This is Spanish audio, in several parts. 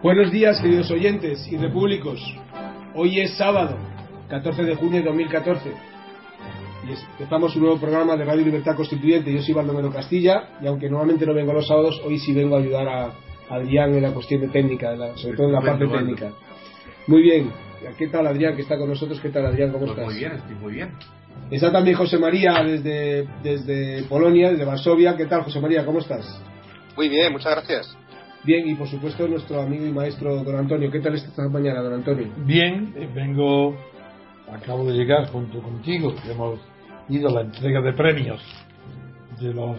Buenos días, queridos oyentes y repúblicos. Hoy es sábado, 14 de junio de 2014 y empezamos un nuevo programa de Radio Libertad Constituyente. Yo soy Baldomero Castilla y aunque normalmente no vengo los sábados, hoy sí vengo a ayudar a Adrián en la cuestión de técnica, sobre todo en la parte técnica. Muy bien. ¿Qué tal, Adrián, que está con nosotros? ¿Qué tal, Adrián? ¿Cómo estás? Muy bien, estoy muy bien. Está también José María desde Polonia, desde Varsovia. ¿Qué tal, José María? ¿Cómo estás? Muy bien, muchas gracias. Bien, y por supuesto nuestro amigo y maestro don Antonio. ¿Qué tal esta mañana, don Antonio? Bien, acabo de llegar junto contigo, que hemos ido a la entrega de premios de los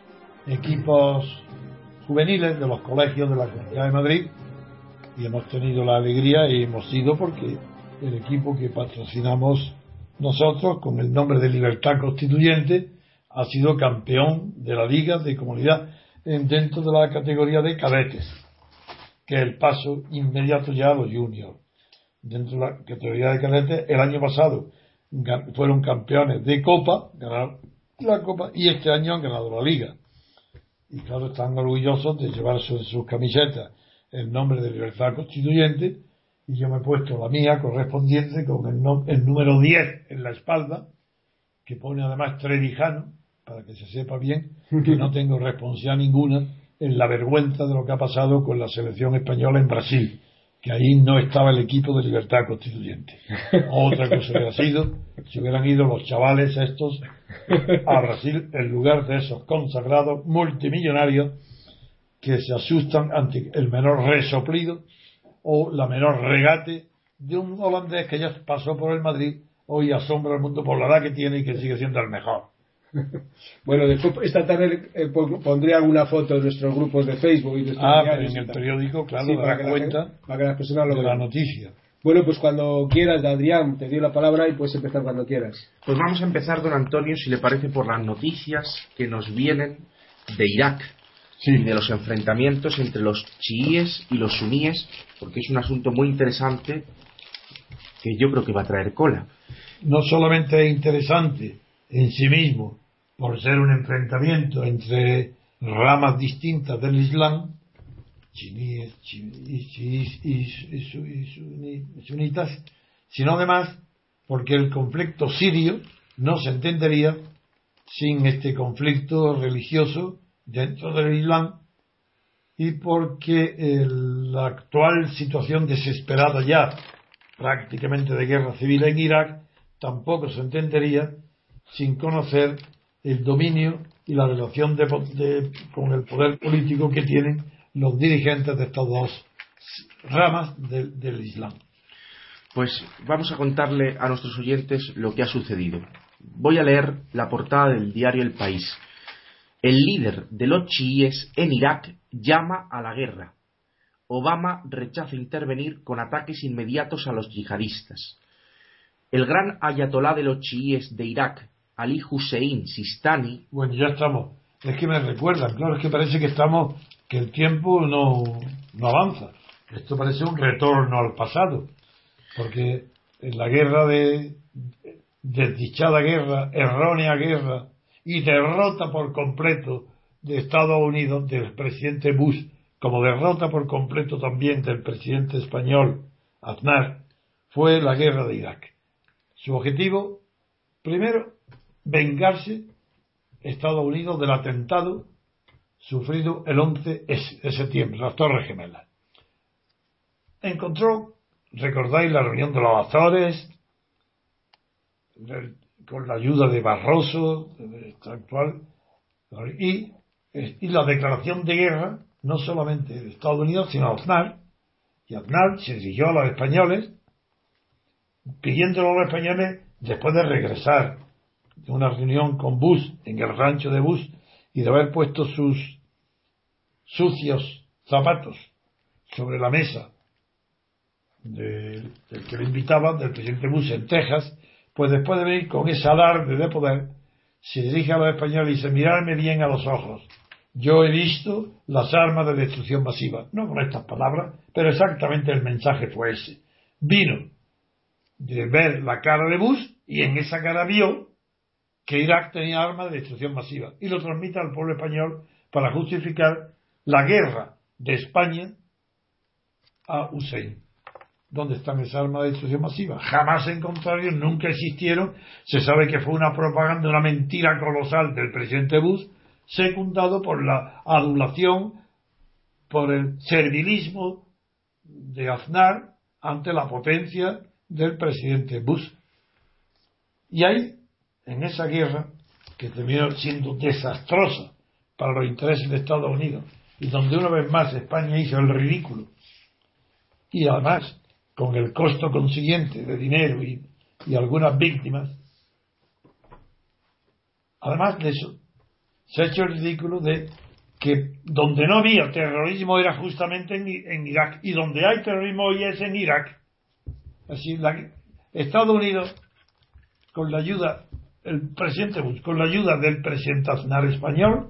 equipos juveniles de los colegios de la Comunidad de Madrid, y hemos tenido la alegría y hemos ido porque el equipo que patrocinamos nosotros con el nombre de Libertad Constituyente ha sido campeón de la Liga de Comunidad dentro de la categoría de cadetes, que es el paso inmediato ya a los juniors. Dentro de la categoría de cadetes, el año pasado fueron campeones de Copa, ganaron la Copa, y este año han ganado la Liga. Y claro, están orgullosos de llevar en sus camisetas el nombre de Libertad Constituyente, y yo me he puesto la mía correspondiente con el número 10 en la espalda, que pone además Trevijano, para que se sepa bien que no tengo responsabilidad ninguna en la vergüenza de lo que ha pasado con la selección española en Brasil, que ahí no estaba el equipo de Libertad Constituyente. Otra cosa hubiera sido si hubieran ido los chavales estos a Brasil en lugar de esos consagrados multimillonarios que se asustan ante el menor resoplido o la menor regate de un holandés que ya pasó por el Madrid, hoy asombra al mundo por la edad que tiene y que sigue siendo el mejor. Bueno, después esta tarde pondré alguna foto de nuestros grupos de Facebook y de en el periódico, claro, sí, para que las personas lo vean. La noticia. Bueno, pues cuando quieras, Adrián, te doy la palabra y puedes empezar cuando quieras. Pues vamos a empezar, don Antonio, si le parece, por las noticias que nos vienen de Irak. Sí. Y de los enfrentamientos entre los chiíes y los suníes, porque es un asunto muy interesante que yo creo que va a traer cola. No solamente es interesante en sí mismo, por ser un enfrentamiento entre ramas distintas del Islam, chiíes y sunitas, sino además porque el conflicto sirio no se entendería sin este conflicto religioso dentro del Islam, y porque la actual situación desesperada ya prácticamente de guerra civil en Irak tampoco se entendería sin conocer el dominio y la relación con el poder político que tienen los dirigentes de estas dos ramas del Islam. Pues vamos a contarle a nuestros oyentes lo que ha sucedido. Voy a leer la portada del diario El País. El líder de los chiíes en Irak llama a la guerra. Obama rechaza intervenir con ataques inmediatos a los yihadistas. El gran ayatolá de los chiíes de Irak, Ali Hussein Sistani... Bueno, ya estamos. Es que me recuerdan, claro, es que parece que el tiempo no avanza. Esto parece un retorno al pasado. Porque en la guerra desdichada guerra, errónea guerra y derrota por completo de Estados Unidos, del presidente Bush, como derrota por completo también del presidente español Aznar, fue la guerra de Irak. Su objetivo, primero, vengarse Estados Unidos del atentado sufrido el 11 de septiembre, las Torres Gemelas. Recordáis la reunión de los Azores, con la ayuda de Barroso, actual, y la declaración de guerra, no solamente de Estados Unidos, sino a Aznar, y Aznar se dirigió a los españoles, pidiéndole a los españoles, después de regresar de una reunión con Bush en el rancho de Bush y de haber puesto sus sucios zapatos sobre la mesa del que le invitaba, del presidente Bush en Texas, pues después de venir con ese alarde de poder, se dirige a los españoles y dice: miradme bien a los ojos, yo he visto las armas de destrucción masiva. No con estas palabras, pero exactamente el mensaje fue ese. Vino de ver la cara de Bush y en esa cara vio que Irak tenía armas de destrucción masiva, y lo transmite al pueblo español para justificar la guerra de España a Hussein. ¿Dónde están esas armas de destrucción masiva? Jamás se encontraron, nunca existieron. Se sabe que fue una propaganda, una mentira colosal del presidente Bush, secundado por la adulación, por el servilismo de Aznar ante la potencia del presidente Bush. Y ahí, en esa guerra, que terminó siendo desastrosa para los intereses de Estados Unidos, y donde una vez más España hizo el ridículo, y además con el costo consiguiente de dinero y algunas víctimas, además de eso, se ha hecho el ridículo de que donde no había terrorismo era justamente en Irak, y donde hay terrorismo hoy es en Irak. Así, Estados Unidos, con la ayuda, el presidente Bush, con la ayuda del presidente Aznar español,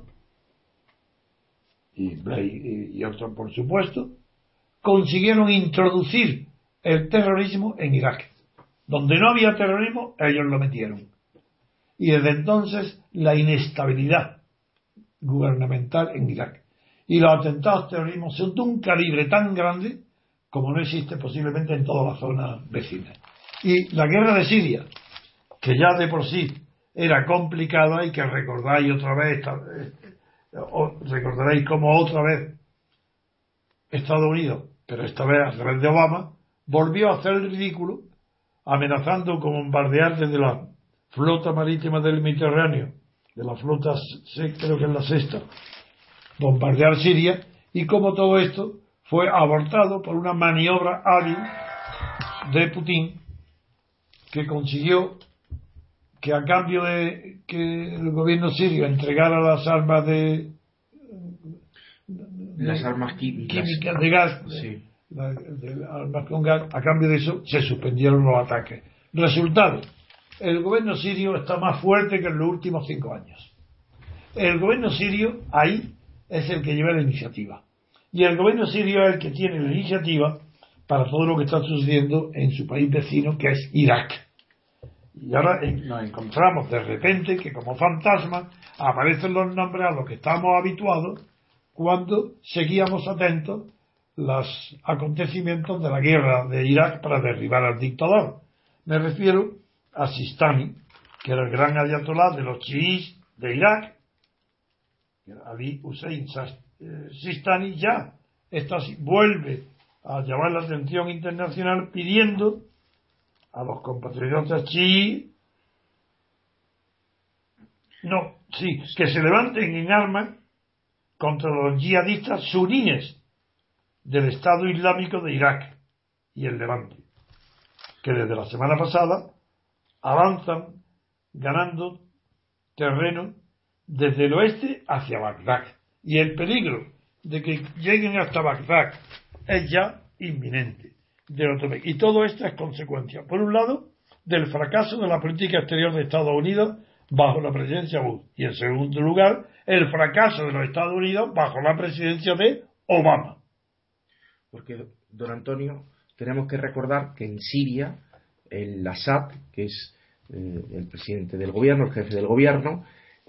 y otros por supuesto, consiguieron introducir el terrorismo en Irak. Donde no había terrorismo, ellos lo metieron. Y desde entonces la inestabilidad gubernamental en Irak y los atentados terroristas son de un calibre tan grande como no existe posiblemente en toda la zona vecina. Y la guerra de Siria, que ya de por sí era complicada, y que recordáis otra vez, recordaréis como otra vez Estados Unidos, pero esta vez a través de Obama, volvió a hacer el ridículo, amenazando con bombardear desde la flota marítima del Mediterráneo, de la flota, creo que es la sexta, bombardear Siria, y como todo esto fue abortado por una maniobra hábil de Putin, que consiguió que a cambio de que el gobierno sirio entregara las armas las armas químicas de gas, sí, de armas con gas, a cambio de eso se suspendieron los ataques. Resultado: el gobierno sirio está más fuerte que en los últimos 5 años. El gobierno sirio ahí es el que lleva la iniciativa, y el gobierno sirio es el que tiene la iniciativa para todo lo que está sucediendo en su país vecino, que es Irak. Y ahora nos encontramos de repente que como fantasmas aparecen los nombres a los que estamos habituados cuando seguíamos atentos los acontecimientos de la guerra de Irak para derribar al dictador. Me refiero a Sistani, que era el gran ayatolá de los chiíes de Irak. Ali Hussein Sistani ya vuelve a llamar la atención internacional pidiendo a los compatriotas chiíes que se levanten en armas contra los yihadistas suníes del Estado Islámico de Irak y el Levante, que desde la semana pasada avanzan ganando terreno desde el oeste hacia Bagdad, y el peligro de que lleguen hasta Bagdad es ya inminente. Y todo esto es consecuencia, por un lado, del fracaso de la política exterior de Estados Unidos bajo la presidencia Bush, y en segundo lugar, el fracaso de los Estados Unidos bajo la presidencia de Obama. Porque, don Antonio, tenemos que recordar que en Siria el Assad, que es el presidente del gobierno, el jefe del gobierno,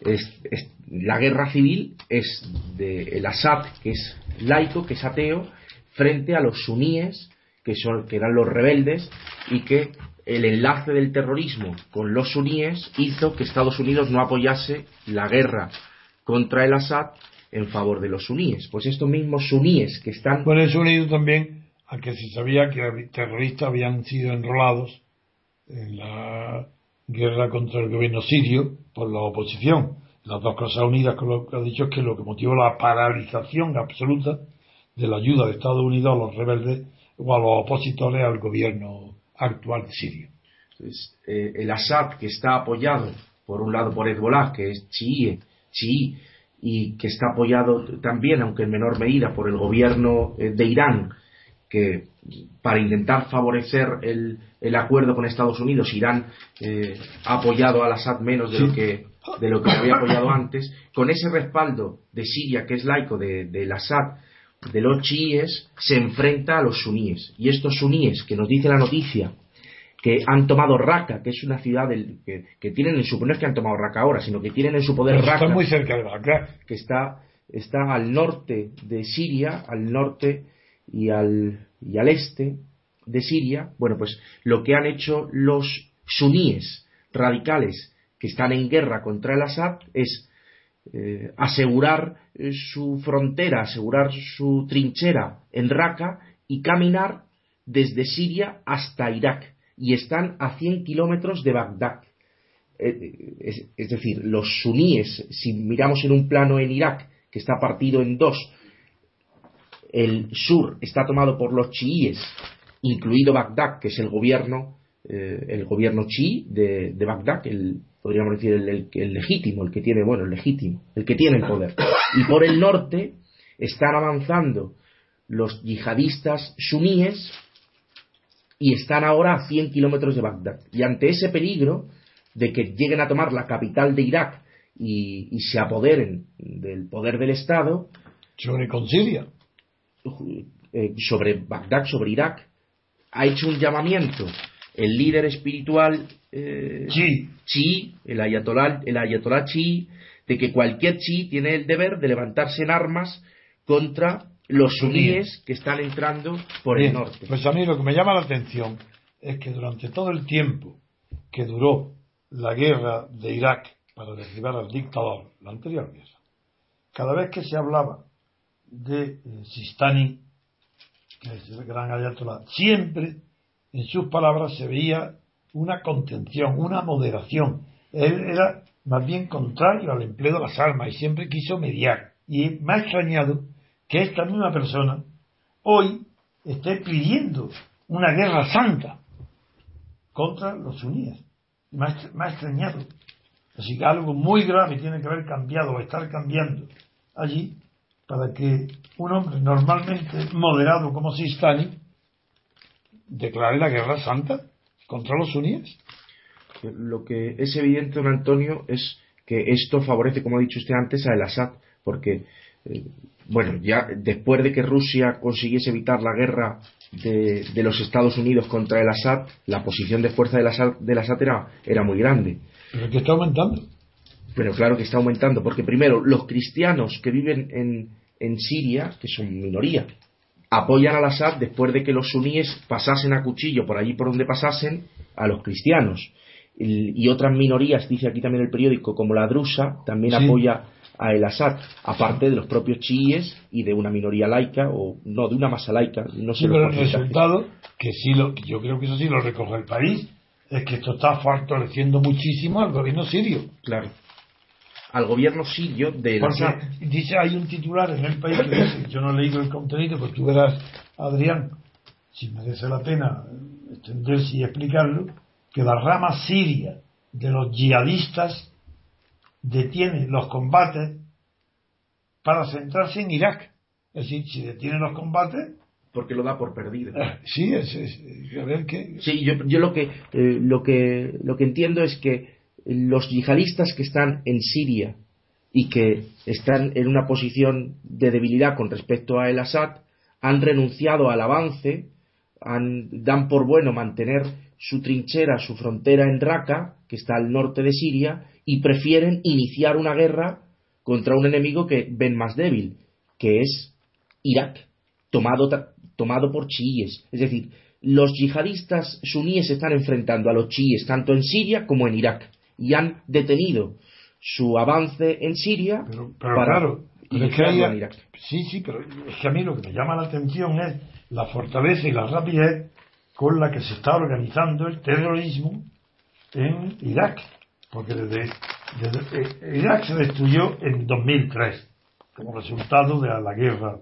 la guerra civil es de el Assad, que es laico, que es ateo, frente a los suníes, que eran los rebeldes, y que el enlace del terrorismo con los suníes hizo que Estados Unidos no apoyase la guerra contra el Assad en favor de los suníes. Pues estos mismos suníes que están... Con eso unido también a que se sabía que terroristas habían sido enrolados en la guerra contra el gobierno sirio por la oposición. Las dos cosas unidas con lo que ha dicho es que lo que motivó la paralización absoluta de la ayuda de Estados Unidos a los rebeldes o a los opositores al gobierno actual sirio. Entonces, el Assad, que está apoyado por un lado por Hezbollah, que es chií, y que está apoyado también, aunque en menor medida, por el gobierno de Irán, que para intentar favorecer el acuerdo con Estados Unidos, Irán ha apoyado al Assad menos de lo que había apoyado antes. Con ese respaldo de Siria, que es laico, del Assad, de los chiíes, se enfrenta a los suníes. Y estos suníes, que nos dice la noticia, que han tomado Raqqa, que es una ciudad que tienen en su poder, no es que han tomado Raqqa ahora, sino que tienen en su poder Raqqa, está muy cerca de Bagdad, que está al norte de Siria, al norte y al y al este de Siria, bueno, pues lo que han hecho los suníes radicales que están en guerra contra el Assad es asegurar su frontera, asegurar su trinchera en Raqqa y caminar desde Siria hasta Irak, y están a 100 kilómetros de Bagdad. Es decir, los suníes, si miramos en un plano en Irak, que está partido en dos, el sur está tomado por los chiíes, incluido Bagdad, que es el gobierno chií de Bagdad, podríamos decir el legítimo, el que tiene el poder. Y por el norte están avanzando los yihadistas suníes y están ahora a 100 kilómetros de Bagdad. Y ante ese peligro de que lleguen a tomar la capital de Irak y se apoderen del poder del Estado, con Siria, sobre Bagdad, sobre Irak, ha hecho un llamamiento el líder espiritual chií, el ayatolá chií, de que cualquier chií tiene el deber de levantarse en armas contra los suníes que están entrando por el norte. Pues a mí lo que me llama la atención es que durante todo el tiempo que duró la guerra de Irak para derribar al dictador, la anterior guerra, cada vez que se hablaba de Sistani, que es el gran ayatolá, siempre en sus palabras se veía una contención, una moderación. Él era más bien contrario al empleo de las armas y siempre quiso mediar. Y me ha extrañado que esta misma persona hoy esté pidiendo una guerra santa contra los suníes. Me ha extrañado. Así que algo muy grave tiene que haber cambiado o estar cambiando allí para que un hombre normalmente moderado como Sistani declare la guerra santa contra los suníes. Lo que es evidente, don Antonio, es que esto favorece, como ha dicho usted antes, a el Assad, porque ya después de que Rusia consiguiese evitar la guerra de los Estados Unidos contra el Assad, la posición de fuerza del Assad era muy grande. Pero que está aumentando. Pero claro que está aumentando, porque primero, los cristianos que viven en Siria, que son minoría, apoyan al Assad después de que los suníes pasasen a cuchillo por allí por donde pasasen a los cristianos. Y otras minorías, dice aquí también el periódico, como la drusa, también apoya a el Assad, aparte de los propios chiíes y de una minoría laica, o no, de una masa laica, no sé. Pero el resultado, yo creo que eso sí lo recoge el país, es que esto está fortaleciendo muchísimo al gobierno sirio. Claro. Al gobierno sirio dice, hay un titular en el país que dice, yo no he leído el contenido, pues tú verás, Adrián, si merece la pena extenderse y explicarlo, que la rama siria de los yihadistas detiene los combates para centrarse en Irak. Es decir, si detiene los combates, porque lo da por perdido. Sí, a ver qué. Sí, yo lo que entiendo es que los yihadistas que están en Siria y que están en una posición de debilidad con respecto a el Assad han renunciado al avance, dan por bueno mantener su trinchera, su frontera en Raqqa, que está al norte de Siria, y prefieren iniciar una guerra contra un enemigo que ven más débil, que es Irak, tomado por chiíes. Es decir, los yihadistas suníes se están enfrentando a los chiíes tanto en Siria como en Irak, y han detenido su avance en Siria pero es que en Irak. Sí, pero es que a mí lo que me llama la atención es la fortaleza y la rapidez con la que se está organizando el terrorismo en Irak, porque desde Irak se destruyó en 2003 como resultado de la guerra,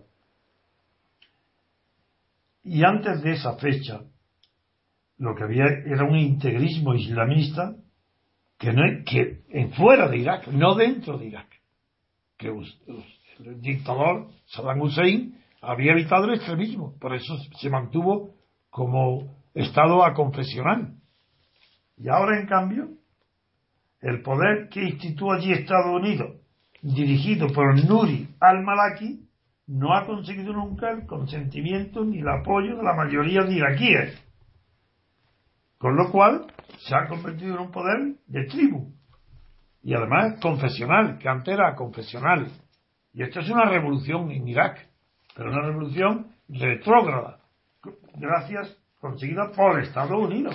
y antes de esa fecha lo que había era un integrismo islamista que en fuera de Irak, no dentro de Irak, que el dictador Saddam Hussein había evitado el extremismo, por eso se mantuvo como estado aconfesional. Y ahora, en cambio, el poder que instituyó allí Estados Unidos, dirigido por Nuri al-Maliki, no ha conseguido nunca el consentimiento ni el apoyo de la mayoría de iraquíes, con lo cual se ha convertido en un poder de tribu y además confesional, que antes era confesional. Y esto es una revolución en Irak, pero una revolución retrógrada, conseguida por Estados Unidos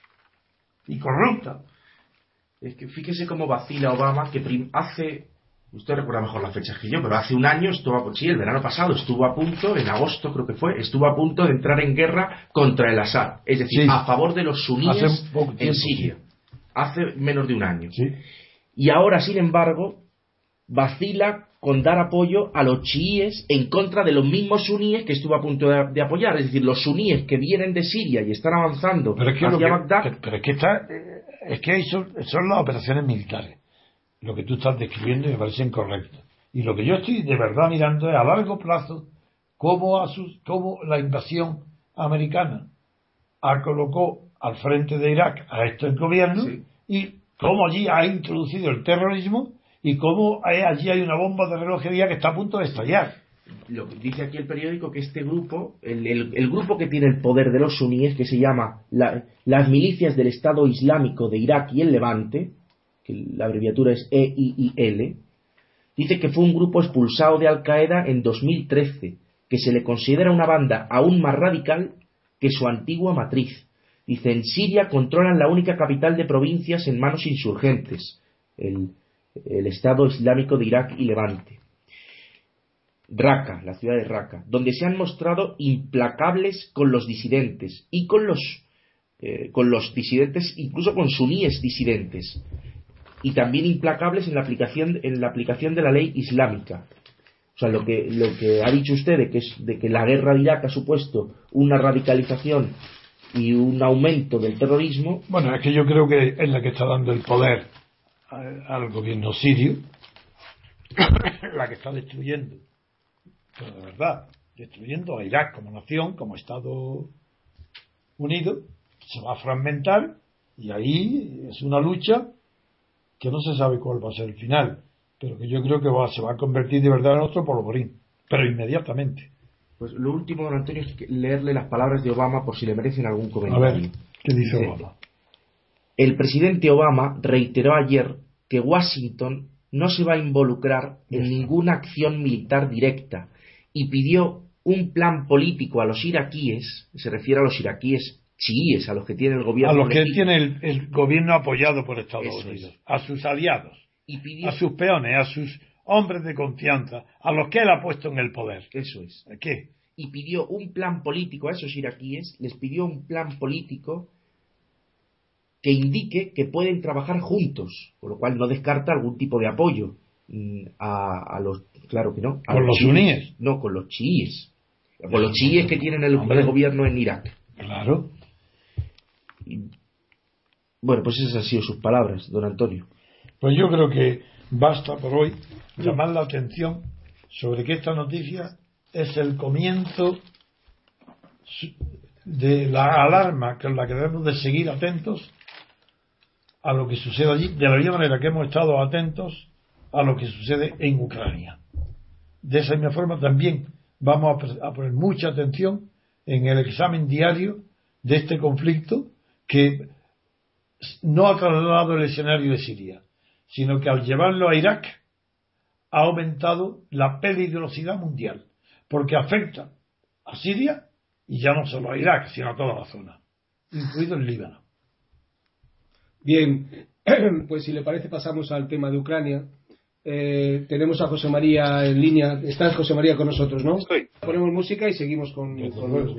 y corrupta. Es que fíjese cómo vacila Obama, que hace, usted recuerda mejor las fechas que yo, pero hace un año el verano pasado estuvo a punto, en agosto creo que fue, estuvo a punto de entrar en guerra contra el Assad, es decir, sí, a favor de los suníes en Siria, hace menos de un año. Sí. Y ahora, sin embargo, vacila con dar apoyo a los chiíes en contra de los mismos suníes que estuvo a punto de apoyar, es decir, los suníes que vienen de Siria y están avanzando hacia Bagdad. Pero es que son las operaciones militares. Lo que tú estás describiendo me parece incorrecto. Y lo que yo estoy de verdad mirando es a largo plazo cómo la invasión americana colocó al frente de Irak a estos gobiernos, sí, y cómo allí ha introducido el terrorismo y cómo allí hay una bomba de relojería que está a punto de estallar. Lo que dice aquí el periódico, que este grupo, el grupo que tiene el poder de los suníes, que se llama las milicias del Estado Islámico de Irak y el Levante, que la abreviatura es EIIL, dice que fue un grupo expulsado de Al Qaeda en 2013, que se le considera una banda aún más radical que su antigua matriz. Dice, en Siria controlan la única capital de provincias en manos insurgentes, el Estado Islámico de Irak y Levante. Raqqa, la ciudad de Raqqa, donde se han mostrado implacables con los disidentes y con los disidentes, incluso con suníes disidentes, y también implacables en la aplicación de la ley islámica. O sea, lo que ha dicho usted de que la guerra de Irak ha supuesto una radicalización y un aumento del terrorismo. Bueno, es que yo creo que es la que está dando el poder al gobierno sirio, la que está destruyendo, pero de verdad, destruyendo a Irak como nación, como Estado unido. Se va a fragmentar y ahí es una lucha que no se sabe cuál va a ser el final, pero que yo creo que se va a convertir de verdad en otro polvorín, pero inmediatamente. Pues lo último, don Antonio, es leerle las palabras de Obama por si le merecen algún comentario. A ver, ¿qué dice Obama? El presidente Obama reiteró ayer que Washington no se va a involucrar en ninguna acción militar directa y pidió un plan político a los iraquíes, se refiere a los iraquíes chiíes, a los que tiene el gobierno. A los que tiene el gobierno apoyado por Estados Unidos, a sus aliados, y pidió, a sus peones, a sus hombres de confianza, a los que él ha puesto en el poder. Eso es. ¿Qué? Y pidió un plan político a esos iraquíes, les pidió un plan político que indique que pueden trabajar juntos, por lo cual no descarta algún tipo de apoyo a los, claro que no, con los suníes, no, con los chiíes, con los chiíes que tienen el gobierno en Irak. Claro. Y, bueno, pues esas han sido sus palabras, don Antonio. Pues yo creo que basta por hoy llamar la atención sobre que esta noticia es el comienzo de la alarma con la que debemos de seguir atentos a lo que sucede allí, de la misma manera que hemos estado atentos a lo que sucede en Ucrania. De esa misma forma también vamos a poner mucha atención en el examen diario de este conflicto que no ha trasladado el escenario de Siria, sino que al llevarlo a Irak ha aumentado la peligrosidad mundial, porque afecta a Siria y ya no solo a Irak, sino a toda la zona, incluido el Líbano. Bien, pues si le parece pasamos al tema de Ucrania. Tenemos a José María en línea. Estás, José María, con nosotros, ¿no? Estoy. Ponemos música y seguimos con los...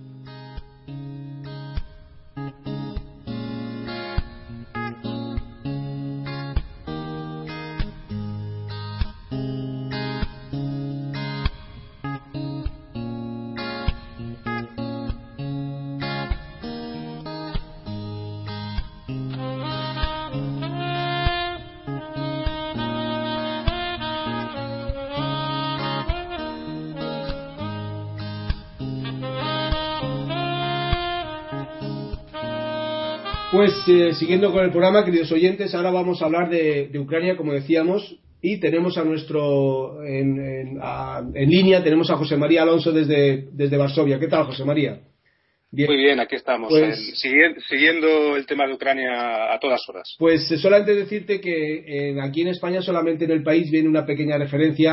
Pues siguiendo con el programa, queridos oyentes, ahora vamos a hablar de Ucrania, como decíamos, y tenemos a nuestro en línea, tenemos a José María Alonso desde Varsovia. ¿Qué tal, José María? Bien. Muy bien, aquí estamos, pues, siguiendo el tema de Ucrania a todas horas. Pues solamente decirte que aquí en España solamente en El País viene una pequeña referencia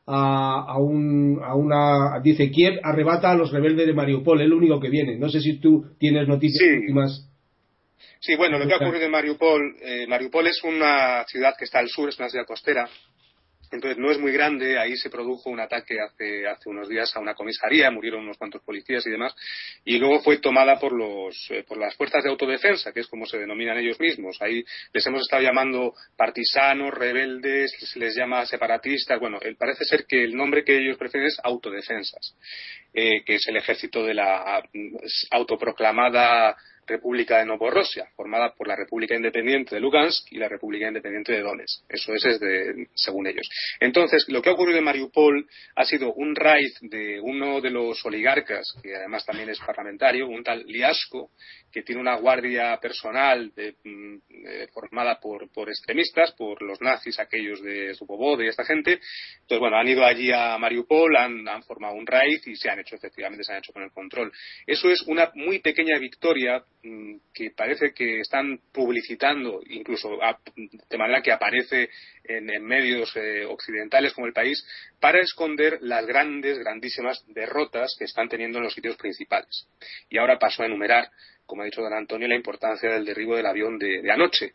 dice Kiev arrebata a los rebeldes de Mariupol, es lo único que viene. No sé si tú tienes noticias últimas. Sí, bueno, lo que ha ocurrido en Mariupol es una ciudad que está al sur, es una ciudad costera. Entonces no es muy grande, ahí se produjo un ataque hace unos días a una comisaría, murieron unos cuantos policías y demás, y luego fue tomada por las fuerzas de autodefensa, que es como se denominan ellos mismos. Ahí les hemos estado llamando partisanos, rebeldes, se les llama separatistas. Bueno, parece ser que el nombre que ellos prefieren es autodefensas, que es el ejército de la autoproclamada República de Novorossiya, formada por la República Independiente de Lugansk y la República Independiente de Donetsk. Eso es según ellos. Entonces, lo que ha ocurrido en Mariupol ha sido un raid de uno de los oligarcas, que además también es parlamentario, un tal Liashko, que tiene una guardia personal formada por extremistas, por los nazis, aquellos de Zubovod y esta gente. Entonces, bueno, han ido allí a Mariupol, han formado un raid y se han hecho con el control. Eso es una muy pequeña victoria que parece que están publicitando, incluso de manera que aparece en medios occidentales como El País, para esconder las grandísimas derrotas que están teniendo en los sitios principales. Y ahora paso a enumerar, como ha dicho don Antonio, la importancia del derribo del avión de anoche.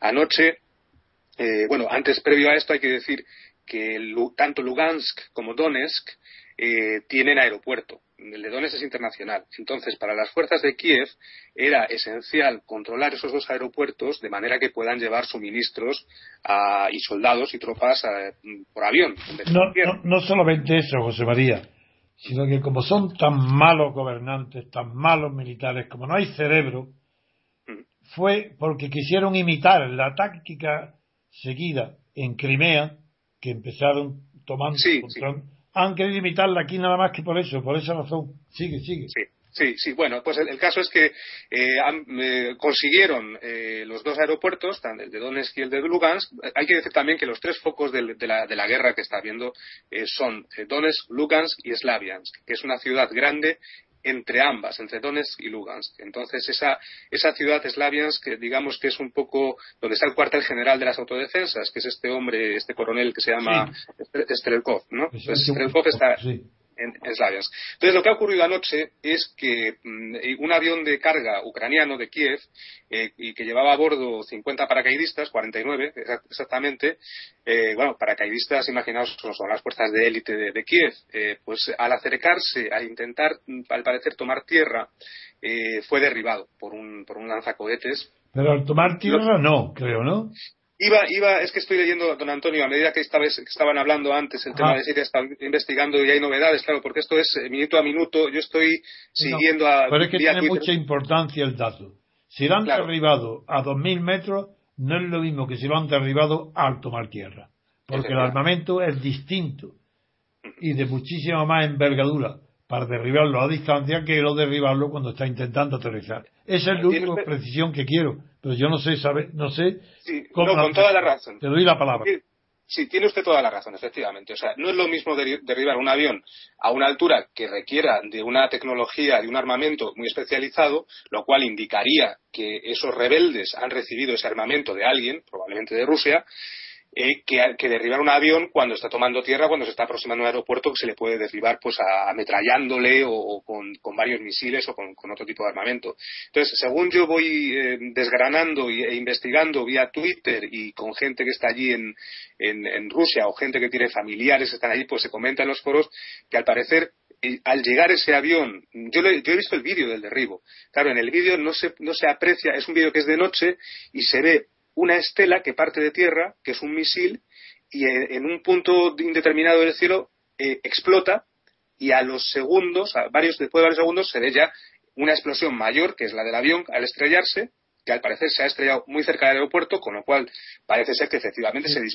Antes, previo a esto, hay que decir que tanto Lugansk como Donetsk tienen aeropuerto. El de Donetsk es internacional. Entonces, para las fuerzas de Kiev era esencial controlar esos dos aeropuertos de manera que puedan llevar suministros y soldados y tropas por avión. No solamente eso, José María, sino que como son tan malos gobernantes, tan malos militares, como no hay cerebro, fue porque quisieron imitar la táctica seguida en Crimea, que empezaron tomando control. Sí. Han querido imitarla aquí nada más que por esa razón. Sigue. Sí. Bueno, pues el caso es que consiguieron los dos aeropuertos, el de Donetsk y el de Lugansk. Hay que decir también que los tres focos de la guerra que está habiendo son Donetsk, Lugansk y Slaviansk, que es una ciudad grande entre ambas, entre Donetsk y Lugansk. Entonces esa ciudad Slaviansk, digamos que es un poco donde está el cuartel general de las autodefensas, que es este coronel que se llama Strelkov, ¿no? Entonces, Strelkov está en Slaviansk. Entonces, lo que ha ocurrido anoche es que un avión de carga ucraniano de Kiev, y que llevaba a bordo 50 paracaidistas, 49 exactamente, paracaidistas, imaginaos, son las fuerzas de élite de Kiev, pues al acercarse, a intentar, al parecer, tomar tierra, fue derribado por un lanzacohetes. Pero al tomar tierra no, creo, ¿no? Es que estoy leyendo, don Antonio, a medida que estaban hablando antes el tema de Siria, están investigando y hay novedades, claro, porque esto es minuto a minuto. Yo estoy siguiendo pero es que tiene mucha importancia el dato. Si lo han derribado a 2.000 metros, no es lo mismo que si lo han derribado al tomar tierra, porque el armamento es distinto y de muchísima más envergadura para derribarlo a distancia que derribarlo cuando está intentando aterrizar. Esa es la única precisión que quiero, pero yo no sé cómo. Con toda la razón. Te doy la palabra. Sí, tiene usted toda la razón, efectivamente. O sea, no es lo mismo derribar un avión a una altura que requiera de una tecnología, de un armamento muy especializado, lo cual indicaría que esos rebeldes han recibido ese armamento de alguien, probablemente de Rusia, que derribar un avión cuando está tomando tierra, cuando se está aproximando a un aeropuerto, que se le puede derribar pues ametrallándole o con varios misiles o con otro tipo de armamento. Entonces, según yo voy desgranando e investigando vía Twitter y con gente que está allí en Rusia o gente que tiene familiares que están allí, pues se comenta en los foros que al parecer al llegar ese avión, yo he visto el vídeo del derribo. Claro, en el vídeo no se aprecia, es un vídeo que es de noche y se ve una estela que parte de tierra, que es un misil, y en un punto indeterminado del cielo explota, y a los segundos, después de varios segundos, se ve ya una explosión mayor, que es la del avión, al estrellarse, que al parecer se ha estrellado muy cerca del aeropuerto, con lo cual parece ser que efectivamente se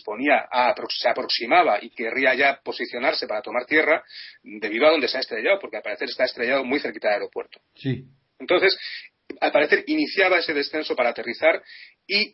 aproximaba y querría ya posicionarse para tomar tierra, debido a donde se ha estrellado, porque al parecer está estrellado muy cerquita del aeropuerto. Sí. Entonces, al parecer iniciaba ese descenso para aterrizar y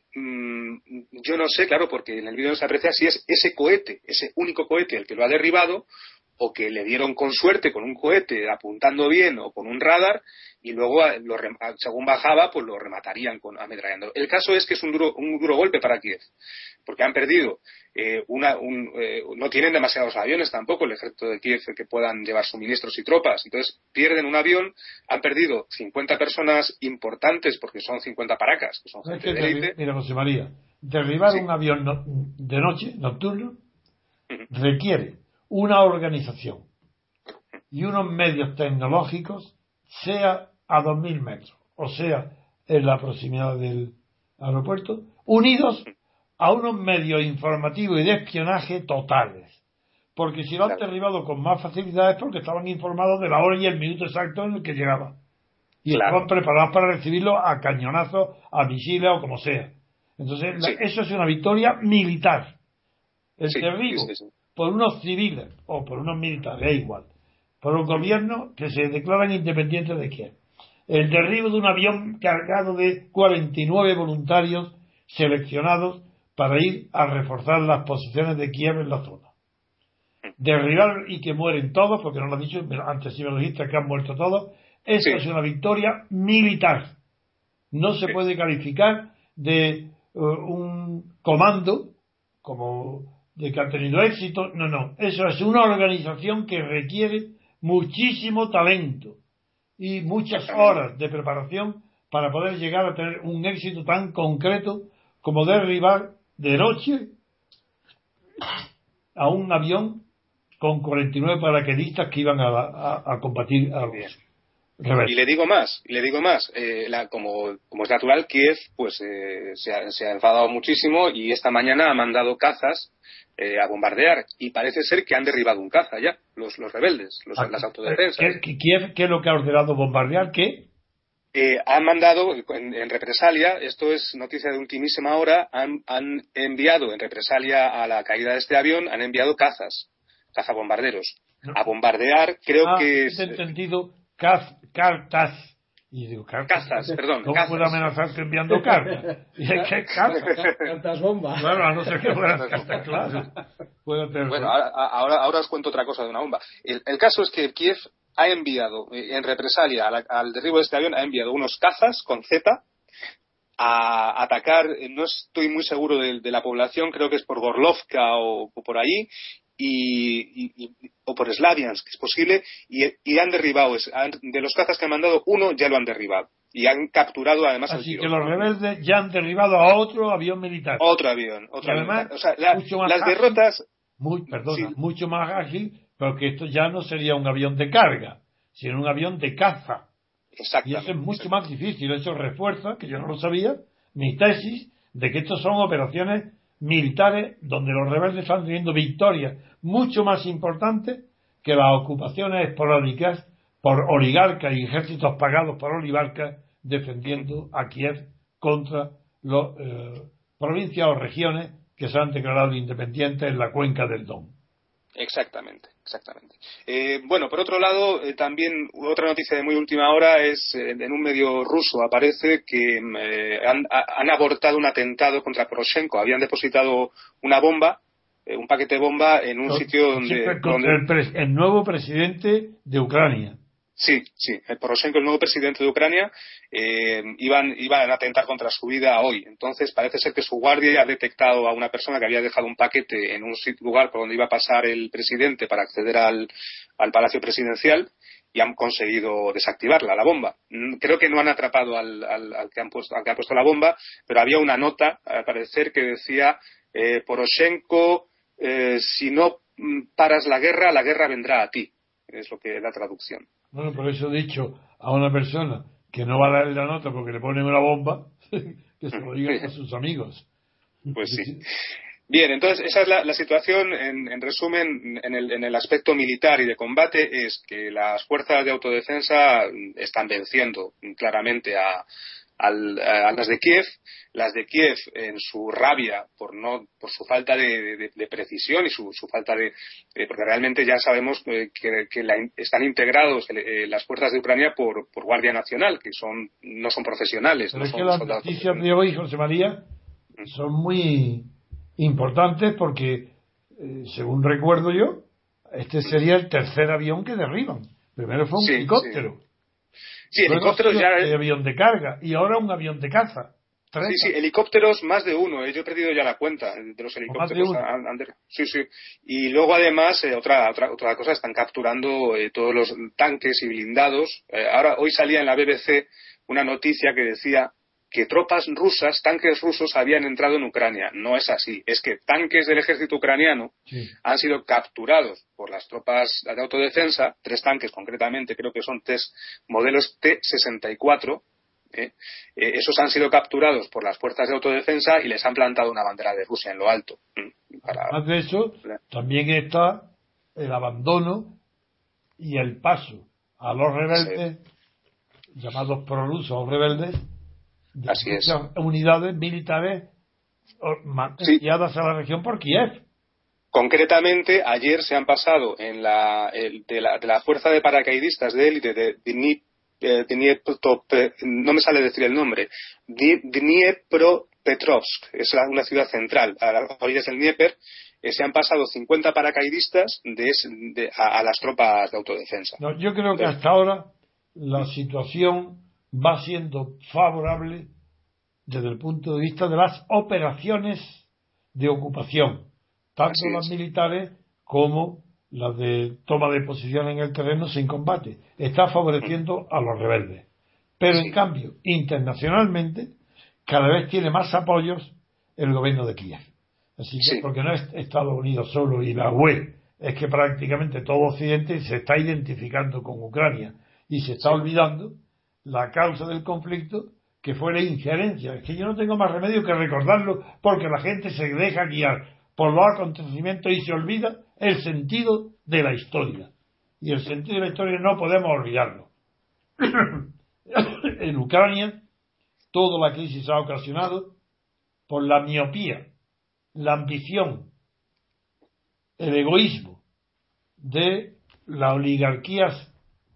yo no sé, claro, porque en el vídeo no se aprecia si es ese cohete, ese único cohete el que lo ha derribado, o que le dieron con suerte con un cohete apuntando bien o con un radar, y luego según bajaba pues lo rematarían ametrallando. El caso es que es un duro golpe para Kiev, porque han perdido no tienen demasiados aviones tampoco el ejército de Kiev que puedan llevar suministros y tropas, entonces pierden un avión, han perdido 50 personas importantes porque son 50 paracas, que son gente de élite. Mira, José María, derribar un avión de noche, nocturno, requiere una organización y unos medios tecnológicos, sea a 2.000 metros, o sea, en la proximidad del aeropuerto, unidos a unos medios informativos y de espionaje totales. Porque si lo han derribado con más facilidad es porque estaban informados de la hora y el minuto exacto en el que llegaba. Y estaban preparados para recibirlo a cañonazos, a misiles o como sea. Entonces, eso es una victoria militar. El derribo por unos civiles o por unos militares, es igual, por un gobierno que se declaran independientes de Kiev. El derribo de un avión cargado de 49 voluntarios seleccionados para ir a reforzar las posiciones de Kiev en la zona. Derribar y que mueren todos, porque no lo has dicho, antes sí me lo dijiste, que han muerto todos. Eso es una victoria militar. No se puede calificar de un comando como de que ha tenido éxito. No. Eso es una organización que requiere muchísimo talento y muchas horas de preparación para poder llegar a tener un éxito tan concreto como derribar de noche a un avión con 49 paracaidistas que iban a combatir a los rebeldes. Y le digo más, como es natural, Kiev pues se ha enfadado muchísimo y esta mañana ha mandado cazas a bombardear, y parece ser que han derribado un caza ya, los rebeldes, las autodefensas. ¿Qué es lo que ha ordenado bombardear? ¿Qué? Han mandado, en represalia, esto es noticia de ultimísima hora, han enviado en represalia a la caída de este avión, han enviado cazabombarderos a bombardear, creo que es entendido, cartas. Y digo, cazas, perdón. ¿Cómo puedo amenazarte enviando cartas? ¿Qué cartas? Cartas bomba. Claro, a no ser que fueran cartas, claro. Bueno, ahora os cuento otra cosa de una bomba. El caso es que Kiev ha enviado, en represalia al derribo de este avión, ha enviado unos cazas con Z a atacar, no estoy muy seguro de la población, creo que es por Gorlovka o por allí, o por Slaviansk, es posible, y han derribado, de los cazas que han mandado, uno ya lo han derribado, y han capturado además el piloto. Así que los rebeldes ya han derribado a otro avión militar. Otro avión. Además, o sea, las derrotas... Mucho más ágil, porque esto ya no sería un avión de carga, sino un avión de caza. Y eso es mucho más difícil. Eso refuerza, que yo no lo sabía, mi tesis de que estos son operaciones militares donde los rebeldes están teniendo victorias mucho más importantes que las ocupaciones esporádicas por oligarcas y ejércitos pagados por oligarcas defendiendo a Kiev contra las provincias o regiones que se han declarado independientes en la cuenca del Don. Exactamente. Bueno, por otro lado, también otra noticia de muy última hora es, en un medio ruso aparece que han abortado un atentado contra Poroshenko. Habían depositado una bomba, un paquete de bomba en un sitio donde el nuevo presidente de Ucrania. Sí, el Poroshenko, el nuevo presidente de Ucrania, iban a atentar contra su vida hoy. Entonces parece ser que su guardia ha detectado a una persona que había dejado un paquete en un lugar por donde iba a pasar el presidente para acceder al Palacio Presidencial, y han conseguido desactivarla, la bomba. Creo que no han atrapado al que ha puesto la bomba, pero había una nota, al parecer, que decía Poroshenko, si no paras la guerra vendrá a ti. Es lo que es la traducción. Bueno, por eso he dicho a una persona que no va a darle la nota porque le ponen una bomba, que se lo diga a sus amigos. Pues sí. Bien, entonces esa es la situación, en resumen, en el aspecto militar y de combate, es que las fuerzas de autodefensa están venciendo claramente a las de Kiev. Las de Kiev, en su rabia por su falta de precisión y su falta porque realmente ya sabemos que están integrados las fuerzas de Ucrania por Guardia Nacional, que no son profesionales. Pero no es son que las soldados noticias de hoy, José María, son muy importantes porque, según recuerdo yo, este sería el tercer avión que derriban. Primero fue un helicóptero. Sí, helicópteros ya. Avión de carga y ahora un avión de caza. Sí, helicópteros más de uno. Yo he perdido ya la cuenta de los helicópteros. Sí. Y luego además otra cosa, están capturando todos los tanques y blindados. Hoy salía en la BBC una noticia que decía que tanques rusos habían entrado en Ucrania. No es así. Es que tanques del ejército ucraniano han sido capturados por las tropas de autodefensa, 3 tanques concretamente, creo que son modelos T-64. Esos han sido capturados por las fuerzas de autodefensa y les han plantado una bandera de Rusia en lo alto. Además de eso, también está el abandono y el paso a los rebeldes, llamados prorrusos o rebeldes, de muchas unidades militares enviadas a la región por Kiev. Concretamente, ayer se han pasado de la fuerza de paracaidistas de élite de no me sale decir el nombre, Dniepropetrovsk, es una ciudad central, a las orillas del Dnieper. Se han pasado 50 paracaidistas a las tropas de autodefensa. No, yo creo que hasta ahora la situación va siendo favorable desde el punto de vista de las operaciones de ocupación, tanto las militares como las de toma de posición en el terreno sin combate. Está favoreciendo a los rebeldes. Pero en cambio, internacionalmente, cada vez tiene más apoyos el gobierno de Kiev. Así que, porque no es Estados Unidos solo y la UE, es que prácticamente todo Occidente se está identificando con Ucrania y se está olvidando la causa del conflicto, que fue la injerencia. Es que yo no tengo más remedio que recordarlo, porque la gente se deja guiar por los acontecimientos y se olvida el sentido de la historia. Y el sentido de la historia no podemos olvidarlo. En Ucrania, toda la crisis ha ocasionado por la miopía, la ambición, el egoísmo de las oligarquías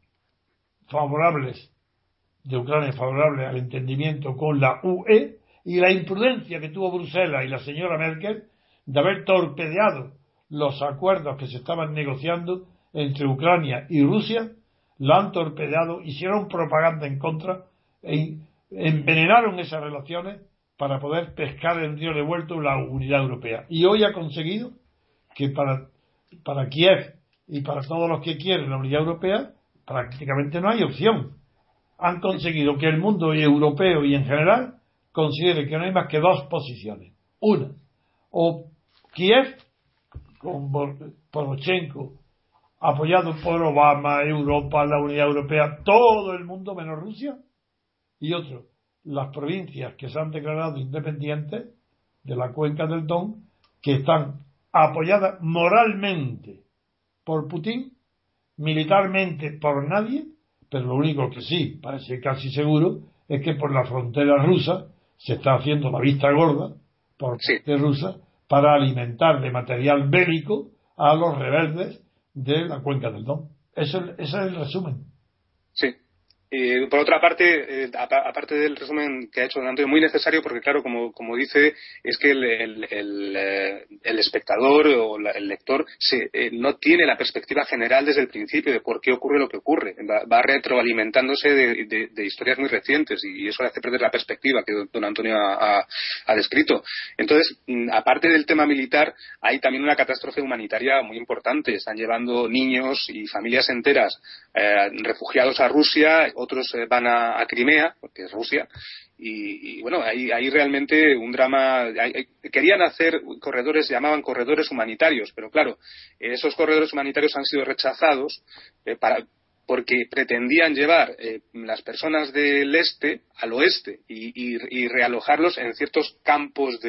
favorables de Ucrania, favorables al entendimiento con la UE, y la imprudencia que tuvo Bruselas y la señora Merkel de haber torpedeado los acuerdos que se estaban negociando entre Ucrania y Rusia. Lo han torpedeado, hicieron propaganda en contra e envenenaron esas relaciones para poder pescar el río revuelto la unidad europea. Y hoy ha conseguido que para Kiev y para todos los que quieren la unidad europea prácticamente no hay opción. Han conseguido que el mundo europeo y en general considere que no hay más que 2 posiciones. Una, o Kiev con Poroshenko, apoyado por Obama, Europa, la Unidad Europea, todo el mundo menos Rusia, y otro, las provincias que se han declarado independientes de la cuenca del Don, que están apoyadas moralmente por Putin, militarmente por nadie, pero lo único que sí parece casi seguro es que por la frontera rusa se está haciendo la vista gorda por parte rusa para alimentar de material bélico a los rebeldes de la cuenca del Don. Ese es el resumen. Sí. Por otra parte, aparte del resumen que ha hecho don Antonio, muy necesario, porque claro, como dice, es que el espectador o el lector no tiene la perspectiva general desde el principio de por qué ocurre lo que ocurre. Va retroalimentándose de historias muy recientes, y eso le hace perder la perspectiva que don Antonio ha descrito. Entonces, aparte del tema militar, hay también una catástrofe humanitaria muy importante. Están llevando niños y familias enteras refugiados a Rusia. Otros van a Crimea, porque es Rusia, y bueno, hay realmente un drama. Querían hacer corredores, llamaban corredores humanitarios, pero claro, esos corredores humanitarios han sido rechazados porque pretendían llevar las personas del este al oeste y realojarlos en ciertos campos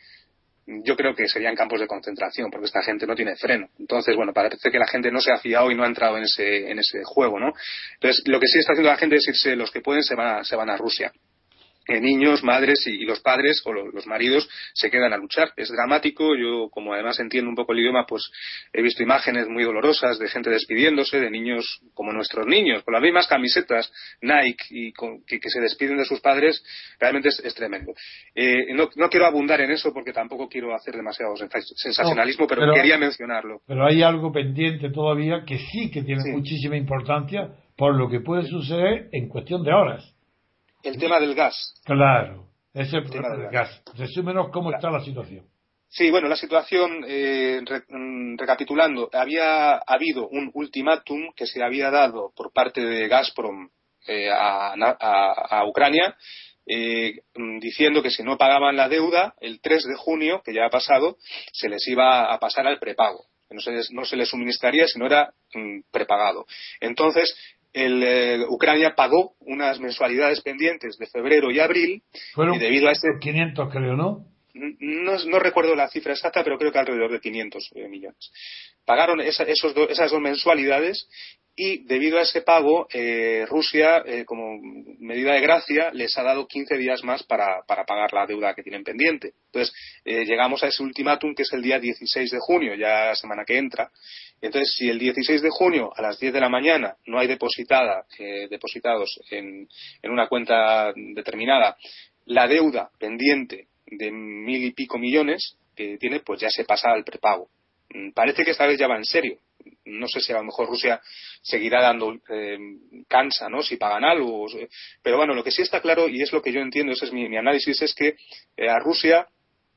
yo creo que serían campos de concentración, porque esta gente no tiene freno. Entonces, bueno, parece que la gente no se ha fiado y no ha entrado en ese juego, ¿no? Entonces, lo que sí está haciendo la gente es irse, los que pueden se van a Rusia. niños, madres y los padres o los maridos se quedan a luchar. Es dramático. Yo, como además entiendo un poco el idioma, pues he visto imágenes muy dolorosas de gente despidiéndose, de niños como nuestros niños, con las mismas camisetas Nike y que se despiden de sus padres. Realmente es tremendo. No quiero abundar en eso porque tampoco quiero hacer demasiado sensacionalismo, pero quería mencionarlo. Pero hay algo pendiente todavía que sí que tiene Sí. muchísima importancia por lo que puede suceder en cuestión de horas. El tema del gas. Claro, ese es el problema del del gas. Resúmenos cómo está la situación. Sí, bueno, la situación, recapitulando, había habido un ultimátum que se había dado por parte de Gazprom a Ucrania, diciendo que si no pagaban la deuda, el 3 de junio, que ya ha pasado, se les iba a pasar al prepago. No se les suministraría si no era prepagado. Entonces, Ucrania pagó unas mensualidades pendientes de febrero y abril. Fueron y debido a 500, creo, ¿no? No recuerdo la cifra exacta, pero creo que alrededor de 500 millones. Pagaron esas dos mensualidades y debido a ese pago, Rusia, como medida de gracia, les ha dado 15 días más para pagar la deuda que tienen pendiente. Entonces, llegamos a ese ultimátum que es el día 16 de junio, ya la semana que entra. Entonces, si el 16 de junio a las 10 de la mañana no hay depositados en una cuenta determinada la deuda pendiente de 1.000 y pico millones que tiene, pues ya se pasa al prepago. Parece que esta vez ya va en serio. No sé si a lo mejor Rusia seguirá dando cansa, ¿no? Si pagan algo. Pero bueno, lo que sí está claro, y es lo que yo entiendo, ese es mi análisis, es que a Rusia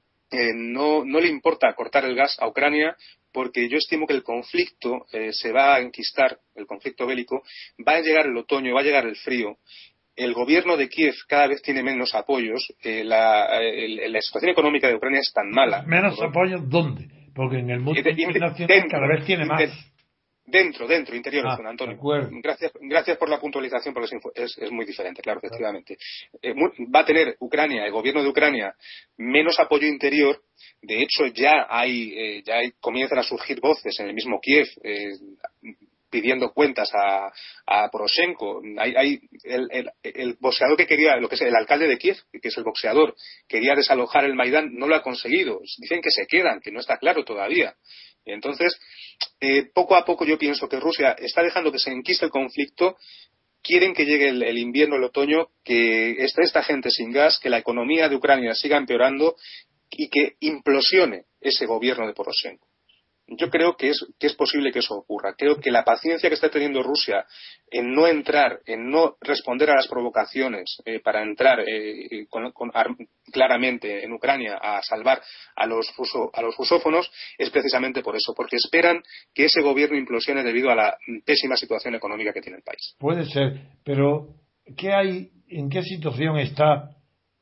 no le importa cortar el gas a Ucrania, porque yo estimo que el conflicto se va a enquistar, el conflicto bélico, va a llegar el otoño, va a llegar el frío. El gobierno de Kiev cada vez tiene menos apoyos. La situación económica de Ucrania es tan mala. ¿Menos apoyos dónde? Porque en el mundo internacional cada vez tiene más. Dentro, interiores, don Antonio. Gracias por la puntualización, porque es muy diferente, claro, efectivamente. Va a tener Ucrania, el gobierno de Ucrania, menos apoyo interior. De hecho, comienzan a surgir voces en el mismo Kiev, pidiendo cuentas a Poroshenko. Hay el boxeador que quería, el alcalde de Kiev, que es el boxeador, quería desalojar el Maidán, no lo ha conseguido. Dicen que se quedan, que no está claro todavía. Entonces, poco a poco yo pienso que Rusia está dejando que se enquiste el conflicto. Quieren que llegue el invierno, el otoño, que esté esta gente sin gas, que la economía de Ucrania siga empeorando y que implosione ese gobierno de Poroshenko. Yo creo que es posible que eso ocurra. Creo que la paciencia que está teniendo Rusia en no entrar, en no responder a las provocaciones para entrar claramente en Ucrania a salvar a los rusófonos es precisamente por eso, porque esperan que ese gobierno implosione debido a la pésima situación económica que tiene el país. Puede ser, pero ¿en qué situación está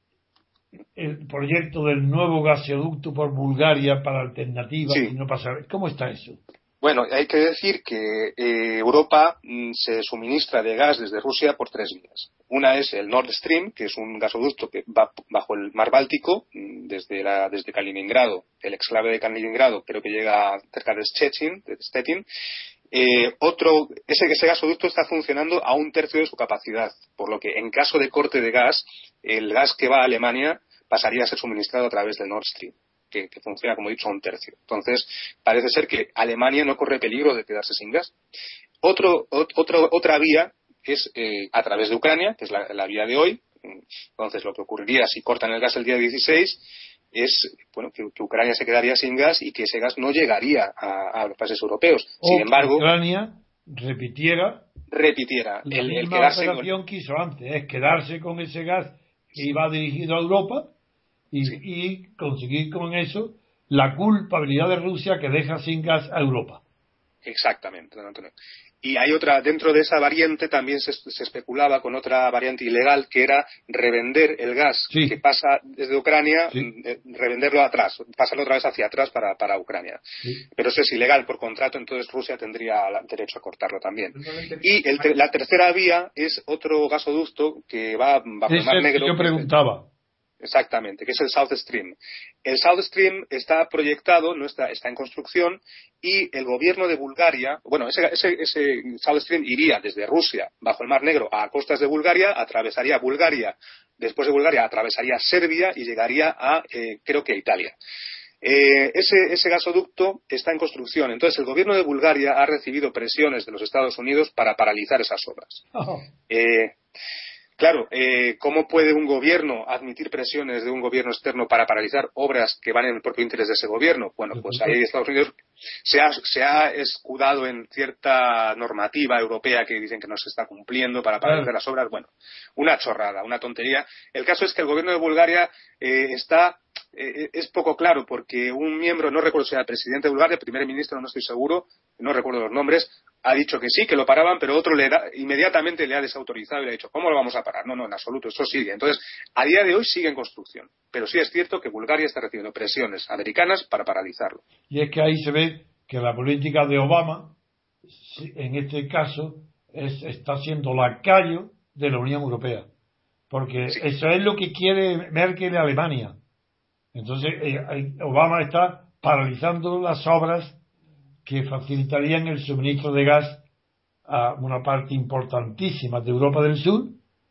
el proyecto del nuevo gasoducto por Bulgaria para alternativas y no pasar? ¿Cómo está eso? Bueno, hay que decir que Europa se suministra de gas desde Rusia por 3 vías. Una es el Nord Stream, que es un gasoducto que va bajo el mar Báltico, desde Kaliningrado, el exclave de Kaliningrado, pero que llega cerca de Stettin. Ese gasoducto está funcionando a 1/3 de su capacidad, por lo que en caso de corte de gas, el gas que va a Alemania pasaría a ser suministrado a través del Nord Stream, que funciona, como he dicho, a 1/3. Entonces, parece ser que Alemania no corre peligro de quedarse sin gas. Otra vía es a través de Ucrania, que es la vía de hoy. Entonces, lo que ocurriría si cortan el gas el día 16 es que Ucrania se quedaría sin gas y que ese gas no llegaría a los países europeos. Sin embargo, Ucrania repitiera la misma operación que hizo antes, es quedarse con ese gas que iba dirigido a Europa y conseguir con eso la culpabilidad de Rusia que deja sin gas a Europa. Exactamente, don Antonio. Y hay otra, dentro de esa variante también se especulaba con otra variante ilegal, que era revender el gas que pasa desde Ucrania, revenderlo atrás, pasarlo otra vez hacia atrás para Ucrania. Pero eso es ilegal por contrato, entonces Rusia tendría derecho a cortarlo también. Y la tercera vía es otro gasoducto que va bajo el Mar Negro. Yo preguntaba. Exactamente, que es el South Stream. El South Stream está proyectado, está en construcción, y el gobierno de Bulgaria, bueno, ese South Stream iría desde Rusia, bajo el Mar Negro, a costas de Bulgaria, atravesaría Bulgaria, después de Bulgaria atravesaría Serbia y llegaría a, creo que a Italia. Ese gasoducto está en construcción, entonces el gobierno de Bulgaria ha recibido presiones de los Estados Unidos para paralizar esas obras. Claro, ¿cómo puede un gobierno admitir presiones de un gobierno externo para paralizar obras que van en el propio interés de ese gobierno? Bueno, pues ahí Estados Unidos se ha escudado en cierta normativa europea que dicen que no se está cumpliendo para paralizar las obras. Bueno, una chorrada, una tontería. El caso es que el gobierno de Bulgaria es poco claro, porque un miembro, no recuerdo si era el presidente de Bulgaria, el primer ministro, no estoy seguro, no recuerdo los nombres, ha dicho que sí, que lo paraban, pero otro inmediatamente le ha desautorizado y le ha dicho, ¿cómo lo vamos a parar? No, en absoluto, eso sigue. Entonces, a día de hoy sigue en construcción, pero sí es cierto que Bulgaria está recibiendo presiones americanas para paralizarlo. Y es que ahí se ve que la política de Obama, en este caso, está siendo lacayo de la Unión Europea, porque sí, eso es lo que quiere Merkel de Alemania. Entonces, Obama está paralizando las obras que facilitarían el suministro de gas a una parte importantísima de Europa del Sur,